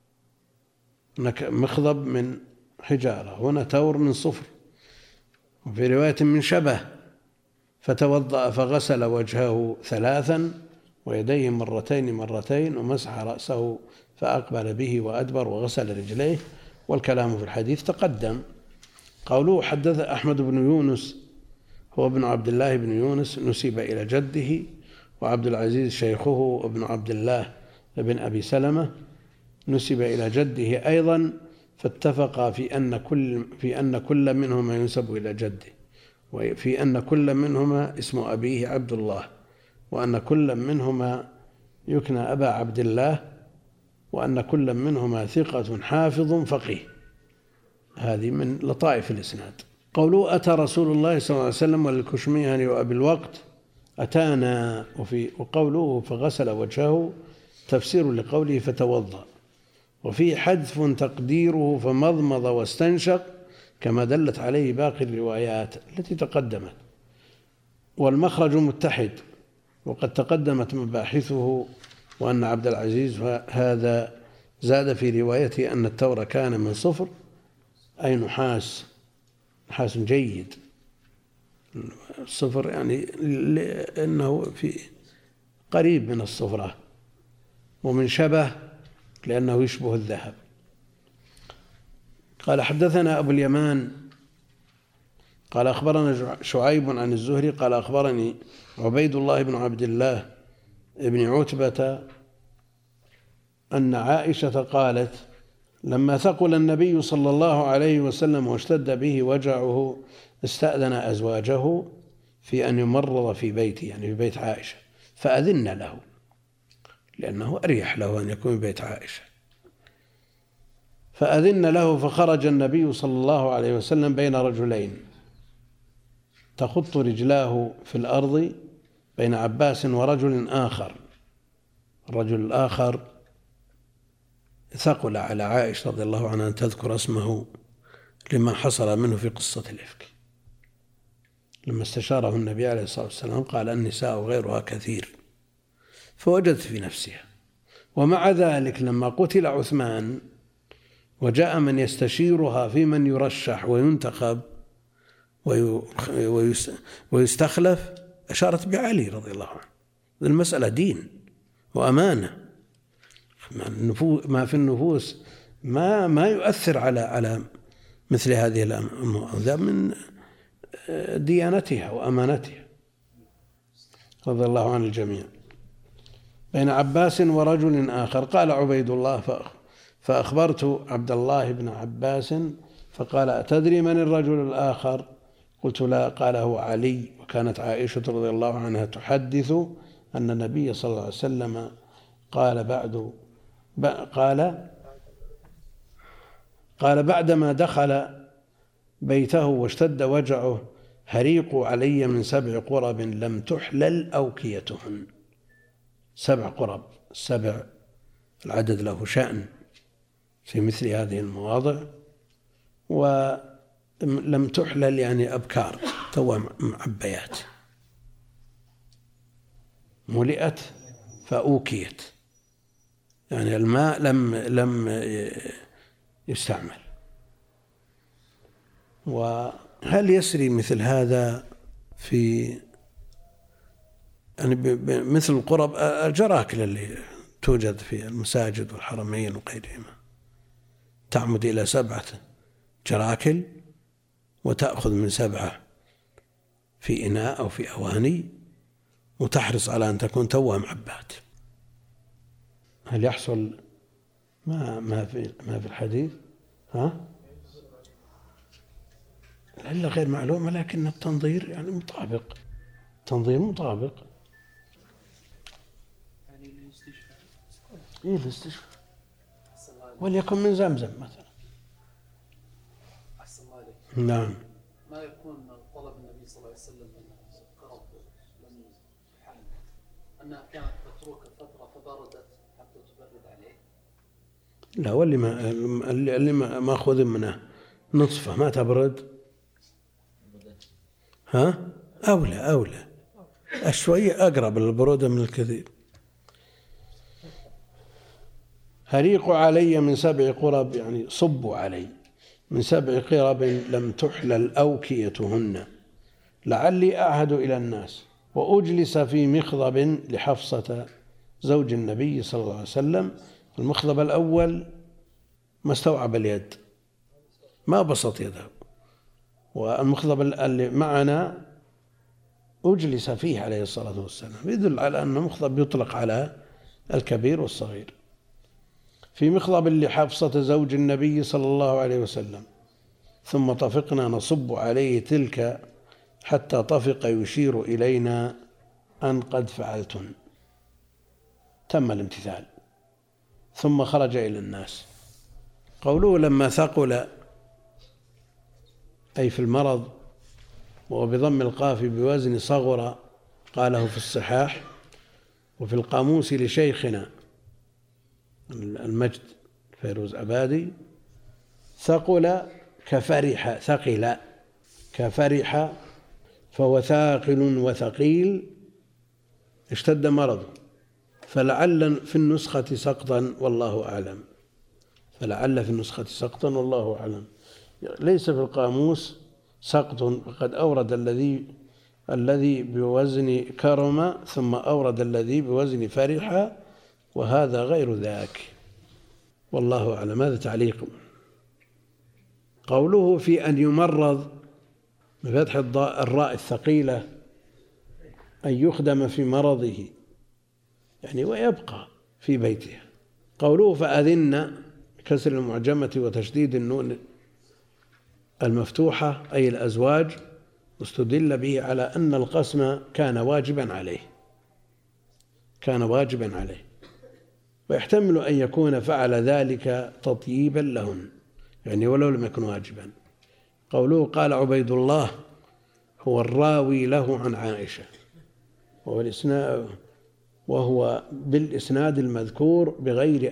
مخضب من حجارة، هنا تور من صفر، وفي رواية من شبه. فتوضأ فغسل وجهه 3 ويديه مرتين ومسح رأسه فأقبل به وأدبر وغسل رجليه. والكلام في الحديث تقدم. قوله حدث أحمد بن يونس هو ابن عبد الله بن يونس نسب إلى جده، وعبد العزيز شيخه ابن عبد الله بن أبي سلمة نسب إلى جده أيضا، فاتفقا في أن كل منهما ينسب إلى جده، وفي أن كل منهما اسم أبيه عبد الله، وأن كل منهما يكنى أبا عبد الله، وأن كل منهما ثقة حافظ فقيه. هذه من لطائف الإسناد. قوله أتى رسول الله صلى الله عليه وسلم وللكشميهني وأبي الوقت أتانا، وقوله فغسل وجهه تفسير لقوله فتوضأ، وفيه حذف تقديره فمضمض واستنشق كما دلت عليه باقي الروايات التي تقدمت. والمخرج متحد، وقد تقدمت مباحثه، وأن عبد العزيز هذا زاد في روايته أن التور كان من صفر أي نحاس جيد. الصفر يعني لأنه في قريب من الصفرة، ومن شبه لأنه يشبه الذهب. قال حدثنا أبو اليمان قال أخبرنا شعيب عن الزهري قال أخبرني عبيد الله بن عبد الله بن عتبة أن عائشة قالت لما ثقل النبي صلى الله عليه وسلم واشتد به وجعه استأذن أزواجه في أن يمرض في بيته، يعني في بيت عائشة، فأذن له لأنه أريح له أن يكون في بيت عائشة. فأذن له فخرج النبي صلى الله عليه وسلم بين رجلين تخط رجلاه في الأرض بين عباس ورجل آخر. الرجل الآخر ثقل على عائشة رضي الله عنها أن تذكر اسمه لما حصل منه في قصة الإفك. لما استشاره النبي عليه الصلاة والسلام قال النساء غيرها كثير، فوجدت في نفسها. ومع ذلك لما قتل عثمان وجاء من يستشيرها في من يرشح وينتخب ويستخلف أشارت بعلي رضي الله عنه. المسألة دين وأمانة، ما في النفوس ما يؤثر على مثل هذه الأمور، هذا من ديانتها وأمانتها رضي الله عن الجميع. بين عباس ورجل آخر قال عبيد الله فأخبرت عبد الله بن عباس فقال أتدري من الرجل الآخر؟ قلت لا. قال هو علي. وكانت عائشة رضي الله عنها تحدث أن النبي صلى الله عليه وسلم قال بعدما دخل بيته واشتد وجعه هريقوا علي من 7 قرب لم تحلل أوكيتهن. 7 قرب، 7 العدد له شأن، في مثل هذه المواضع، ولم تحلل يعني أبكار، تو معبيات، ملئت فأوكيت، يعني الماء لم يستعمل. وهل يسري مثل هذا في يعني مثل القرب الجراكل اللي توجد في المساجد والحرمين وغيرهما، تعمد إلى 7 جراكل وتأخذ من 7 في إناء أو في أواني، وتحرص على أن تكون توها معبات. هل يحصل ما في الحديث؟ ها؟ العلة غير معلومة، لكن التنظير يعني مطابق، تنظير مطابق. يعني الاستشفاء. إيه الاستشفاء، وليكن من زمزم مثلا. أحسن الله عليك. نعم. ما يكون طلب النبي صلى الله عليه وسلم من قرب لم يحل أنها كانت متروكة فترة فبردت حتى تبرد عليه؟ لا، واللي ما ماخذ منه نصفه ما تبرد. ها؟ أولى الشوية أقرب للبرودة من الكثير. هريق علي من 7 قرب، يعني صبوا علي من 7 قرب لم تحلل أوكيتهن لعلي أعهد إلى الناس. وأجلس في مخضب لحفصة زوج النبي صلى الله عليه وسلم. المخضب الأول ما استوعب اليد، ما بسط يده، والمخضب اللي معنا أجلس فيه عليه الصلاة والسلام، يدل على أن المخضب يطلق على الكبير والصغير. في مخضب لحفصة زوج النبي صلى الله عليه وسلم، ثم طفقنا نصب عليه تلك حتى طفق يشير إلينا أن قد فعلتن. تم الامتثال، ثم خرج إلى الناس. قوله لما ثقل أي في المرض، وبضم القاف بوزن صغر، قاله في الصحاح وفي القاموس لشيخنا المجد فيروز أبادي. ثقل كفرح، ثقل كفرح، فهو ثاقل وثقيل اشتد مرضه. فلعل في النسخة سقطا والله أعلم، فلعل في النسخة سقطا والله أعلم. ليس في القاموس سقط، فقد أورد الذي بوزن كرم، ثم أورد الذي بوزن فرح، وهذا غير ذاك والله أعلم. هذا تعليق. قوله في أن يمرض بفتح الراء الثقيلة أن يخدم في مرضه، يعني ويبقى في بيته. قوله فأذن كسر المعجمة وتشديد النون المفتوحة أي الأزواج، واستدل به على أن القسم كان واجبا عليه، ويحتمل أن يكون فعل ذلك تطييبا لهن، يعني ولو لم يكن واجبا. قوله قال عبيد الله هو الراوي له عن عائشة، وهو بالإسناد المذكور بغير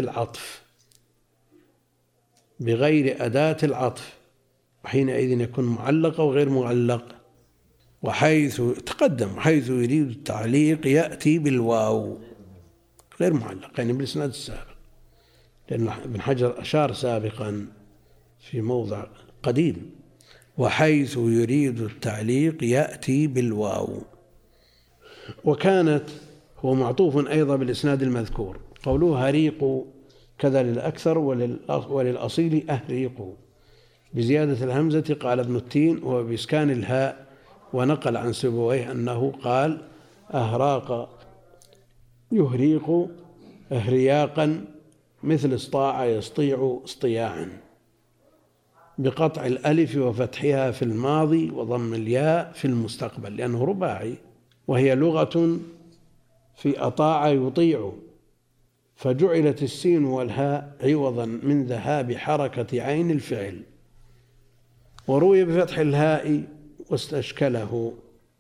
أداة العطف، وحينئذ يكون معلق أو غير معلق. وحيث تقدم حيث يريد التعليق يأتي بالواو غير معلق، يعني بالإسناد السابق، لأن ابن حجر أشار سابقا في موضع قديم وحيث يريد التعليق يأتي بالواو. وكانت هو معطوف أيضا بالإسناد المذكور. قوله هريق كذا للأكثر، وللأصيل أهريق بزيادة الهمزة. قال ابن التين هو بإسكان الهاء، ونقل عن سبويه أنه قال أهراق يهريق إهرياقا، مثل اسطاع يسطيع اصطياعا، بقطع الألف وفتحها في الماضي وضم الياء في المستقبل، لأنه رباعي، وهي لغة في أطاع يطيع، فجعلت السين والهاء عوضا من ذهاب حركة عين الفعل. وروي بفتح الهاء واستشكله،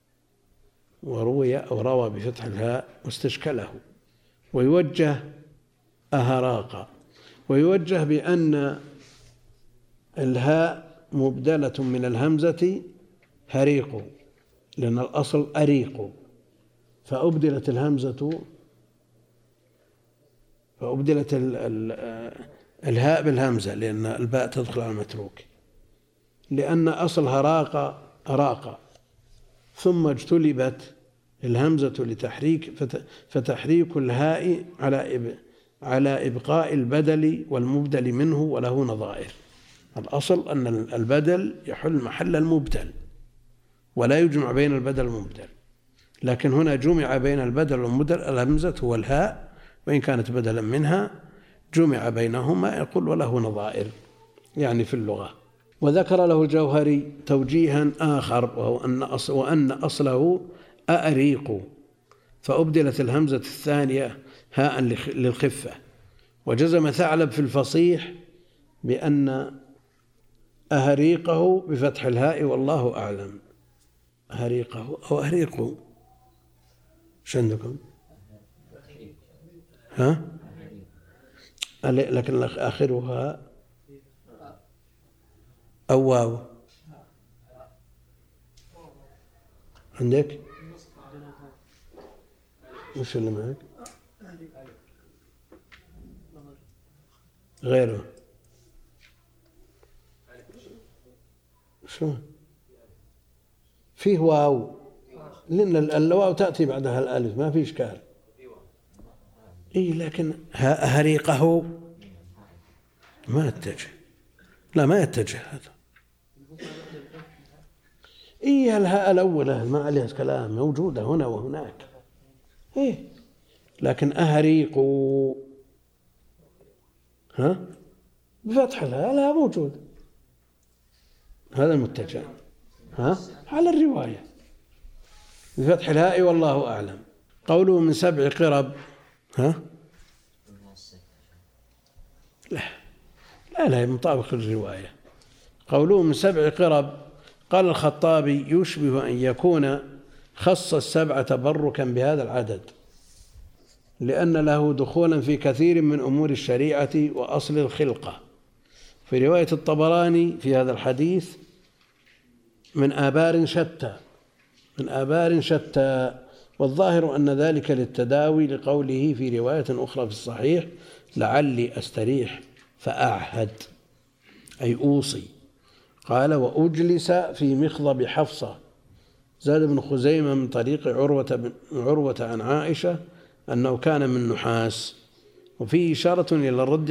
روى بفتح الهاء واستشكله، ويوجه أهراق. ويوجه بأن الهاء مبدلة من الهمزة هريق، لأن الأصل أريق، فأبدلت الهاء بالهمزة، لأن الباء تدخل على المتروك، لأن أصلها راق ثم اجتلبت الهمزة لتحريك، فتحريك الهاء على إبقاء البدل والمبدل منه وله نظائر. الأصل أن البدل يحل محل المبدل ولا يجمع بين البدل والمبدل، لكن هنا جمع بين البدل والمبدل. الهمزة هو الهاء وإن كانت بدلا منها جمع بينهما، يقول وله نظائر يعني في اللغة. وذكر له الجوهري توجيها آخر، وهو أن أصله أأريق، فأبدلت الهمزة الثانية هاء للخفة. وجزم ثعلب في الفصيح بأن أهريقه بفتح الهاء والله أعلم. أهريقه أو أهريقه، ايش عندكم؟ ها؟ لكن آخرها أو واو عندك؟ وش اللي معك؟ غيره شو؟ فيه واو، لأن الواو تأتي بعدها الألف، ما في إشكال. إيه لكن هريقه ما يتجه، لا ما يتجه هذا. إيه الهاء الأولى ما عليها كلام، موجودة هنا وهناك. إيه لكن أهريق بفتح الهاء لا موجود، هذا المتجه على الرواية بفتح الهاء والله أعلم. قوله من 7 قرب لا مطابق الرواية. قوله من 7 قرب، قال الخطابي يشبه أن يكون خص 7 تبركا بهذا العدد، لأن له دخولا في كثير من أمور الشريعة وأصل الخلقة. في رواية الطبراني في هذا الحديث من آبار شتى، والظاهر أن ذلك للتداوي، لقوله في رواية أخرى في الصحيح لعلي أستريح فأعهد، أي أوصي. قال وأجلس في مخضب حفصة. زاد بن خزيمة من طريق عروة عن عائشة أنه كان من نحاس، وفيه إشارة إلى الرد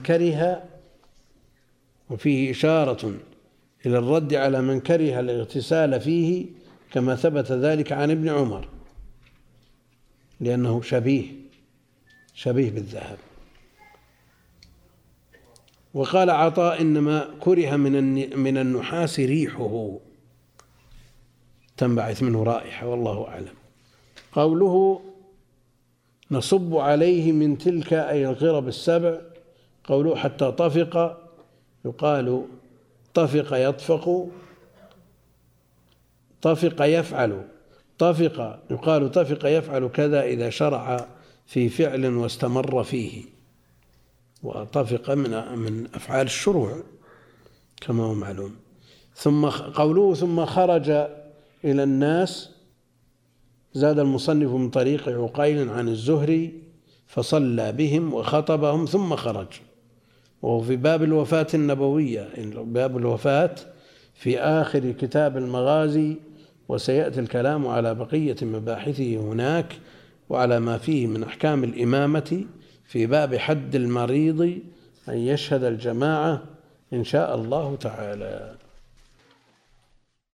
على من كره الاغتسال فيه، كما ثبت ذلك عن ابن عمر، لأنه شبيه بالذهب. وقال عطاء إنما كره من النحاس ريحه، تنبعث منه رائحة، والله أعلم. قوله نصب عليه من تلك أي القرب 7. قوله حتى طفق، يقال طفق يطفق، طفق يفعل، طفق يقال طفق يفعل كذا إذا شرع في فعل واستمر فيه، وطفق من أفعال الشروع كما هو معلوم. ثم قوله ثم خرج إلى الناس، زاد المصنف من طريق عقيل عن الزهري فصلى بهم وخطبهم ثم خرج. وهو في باب الوفاة النبوية، باب الوفاة في آخر كتاب المغازي، وسيأتي الكلام على بقية مباحثه هناك، وعلى ما فيه من أحكام الإمامة في باب حد المريض أن يشهد الجماعة إن شاء الله تعالى.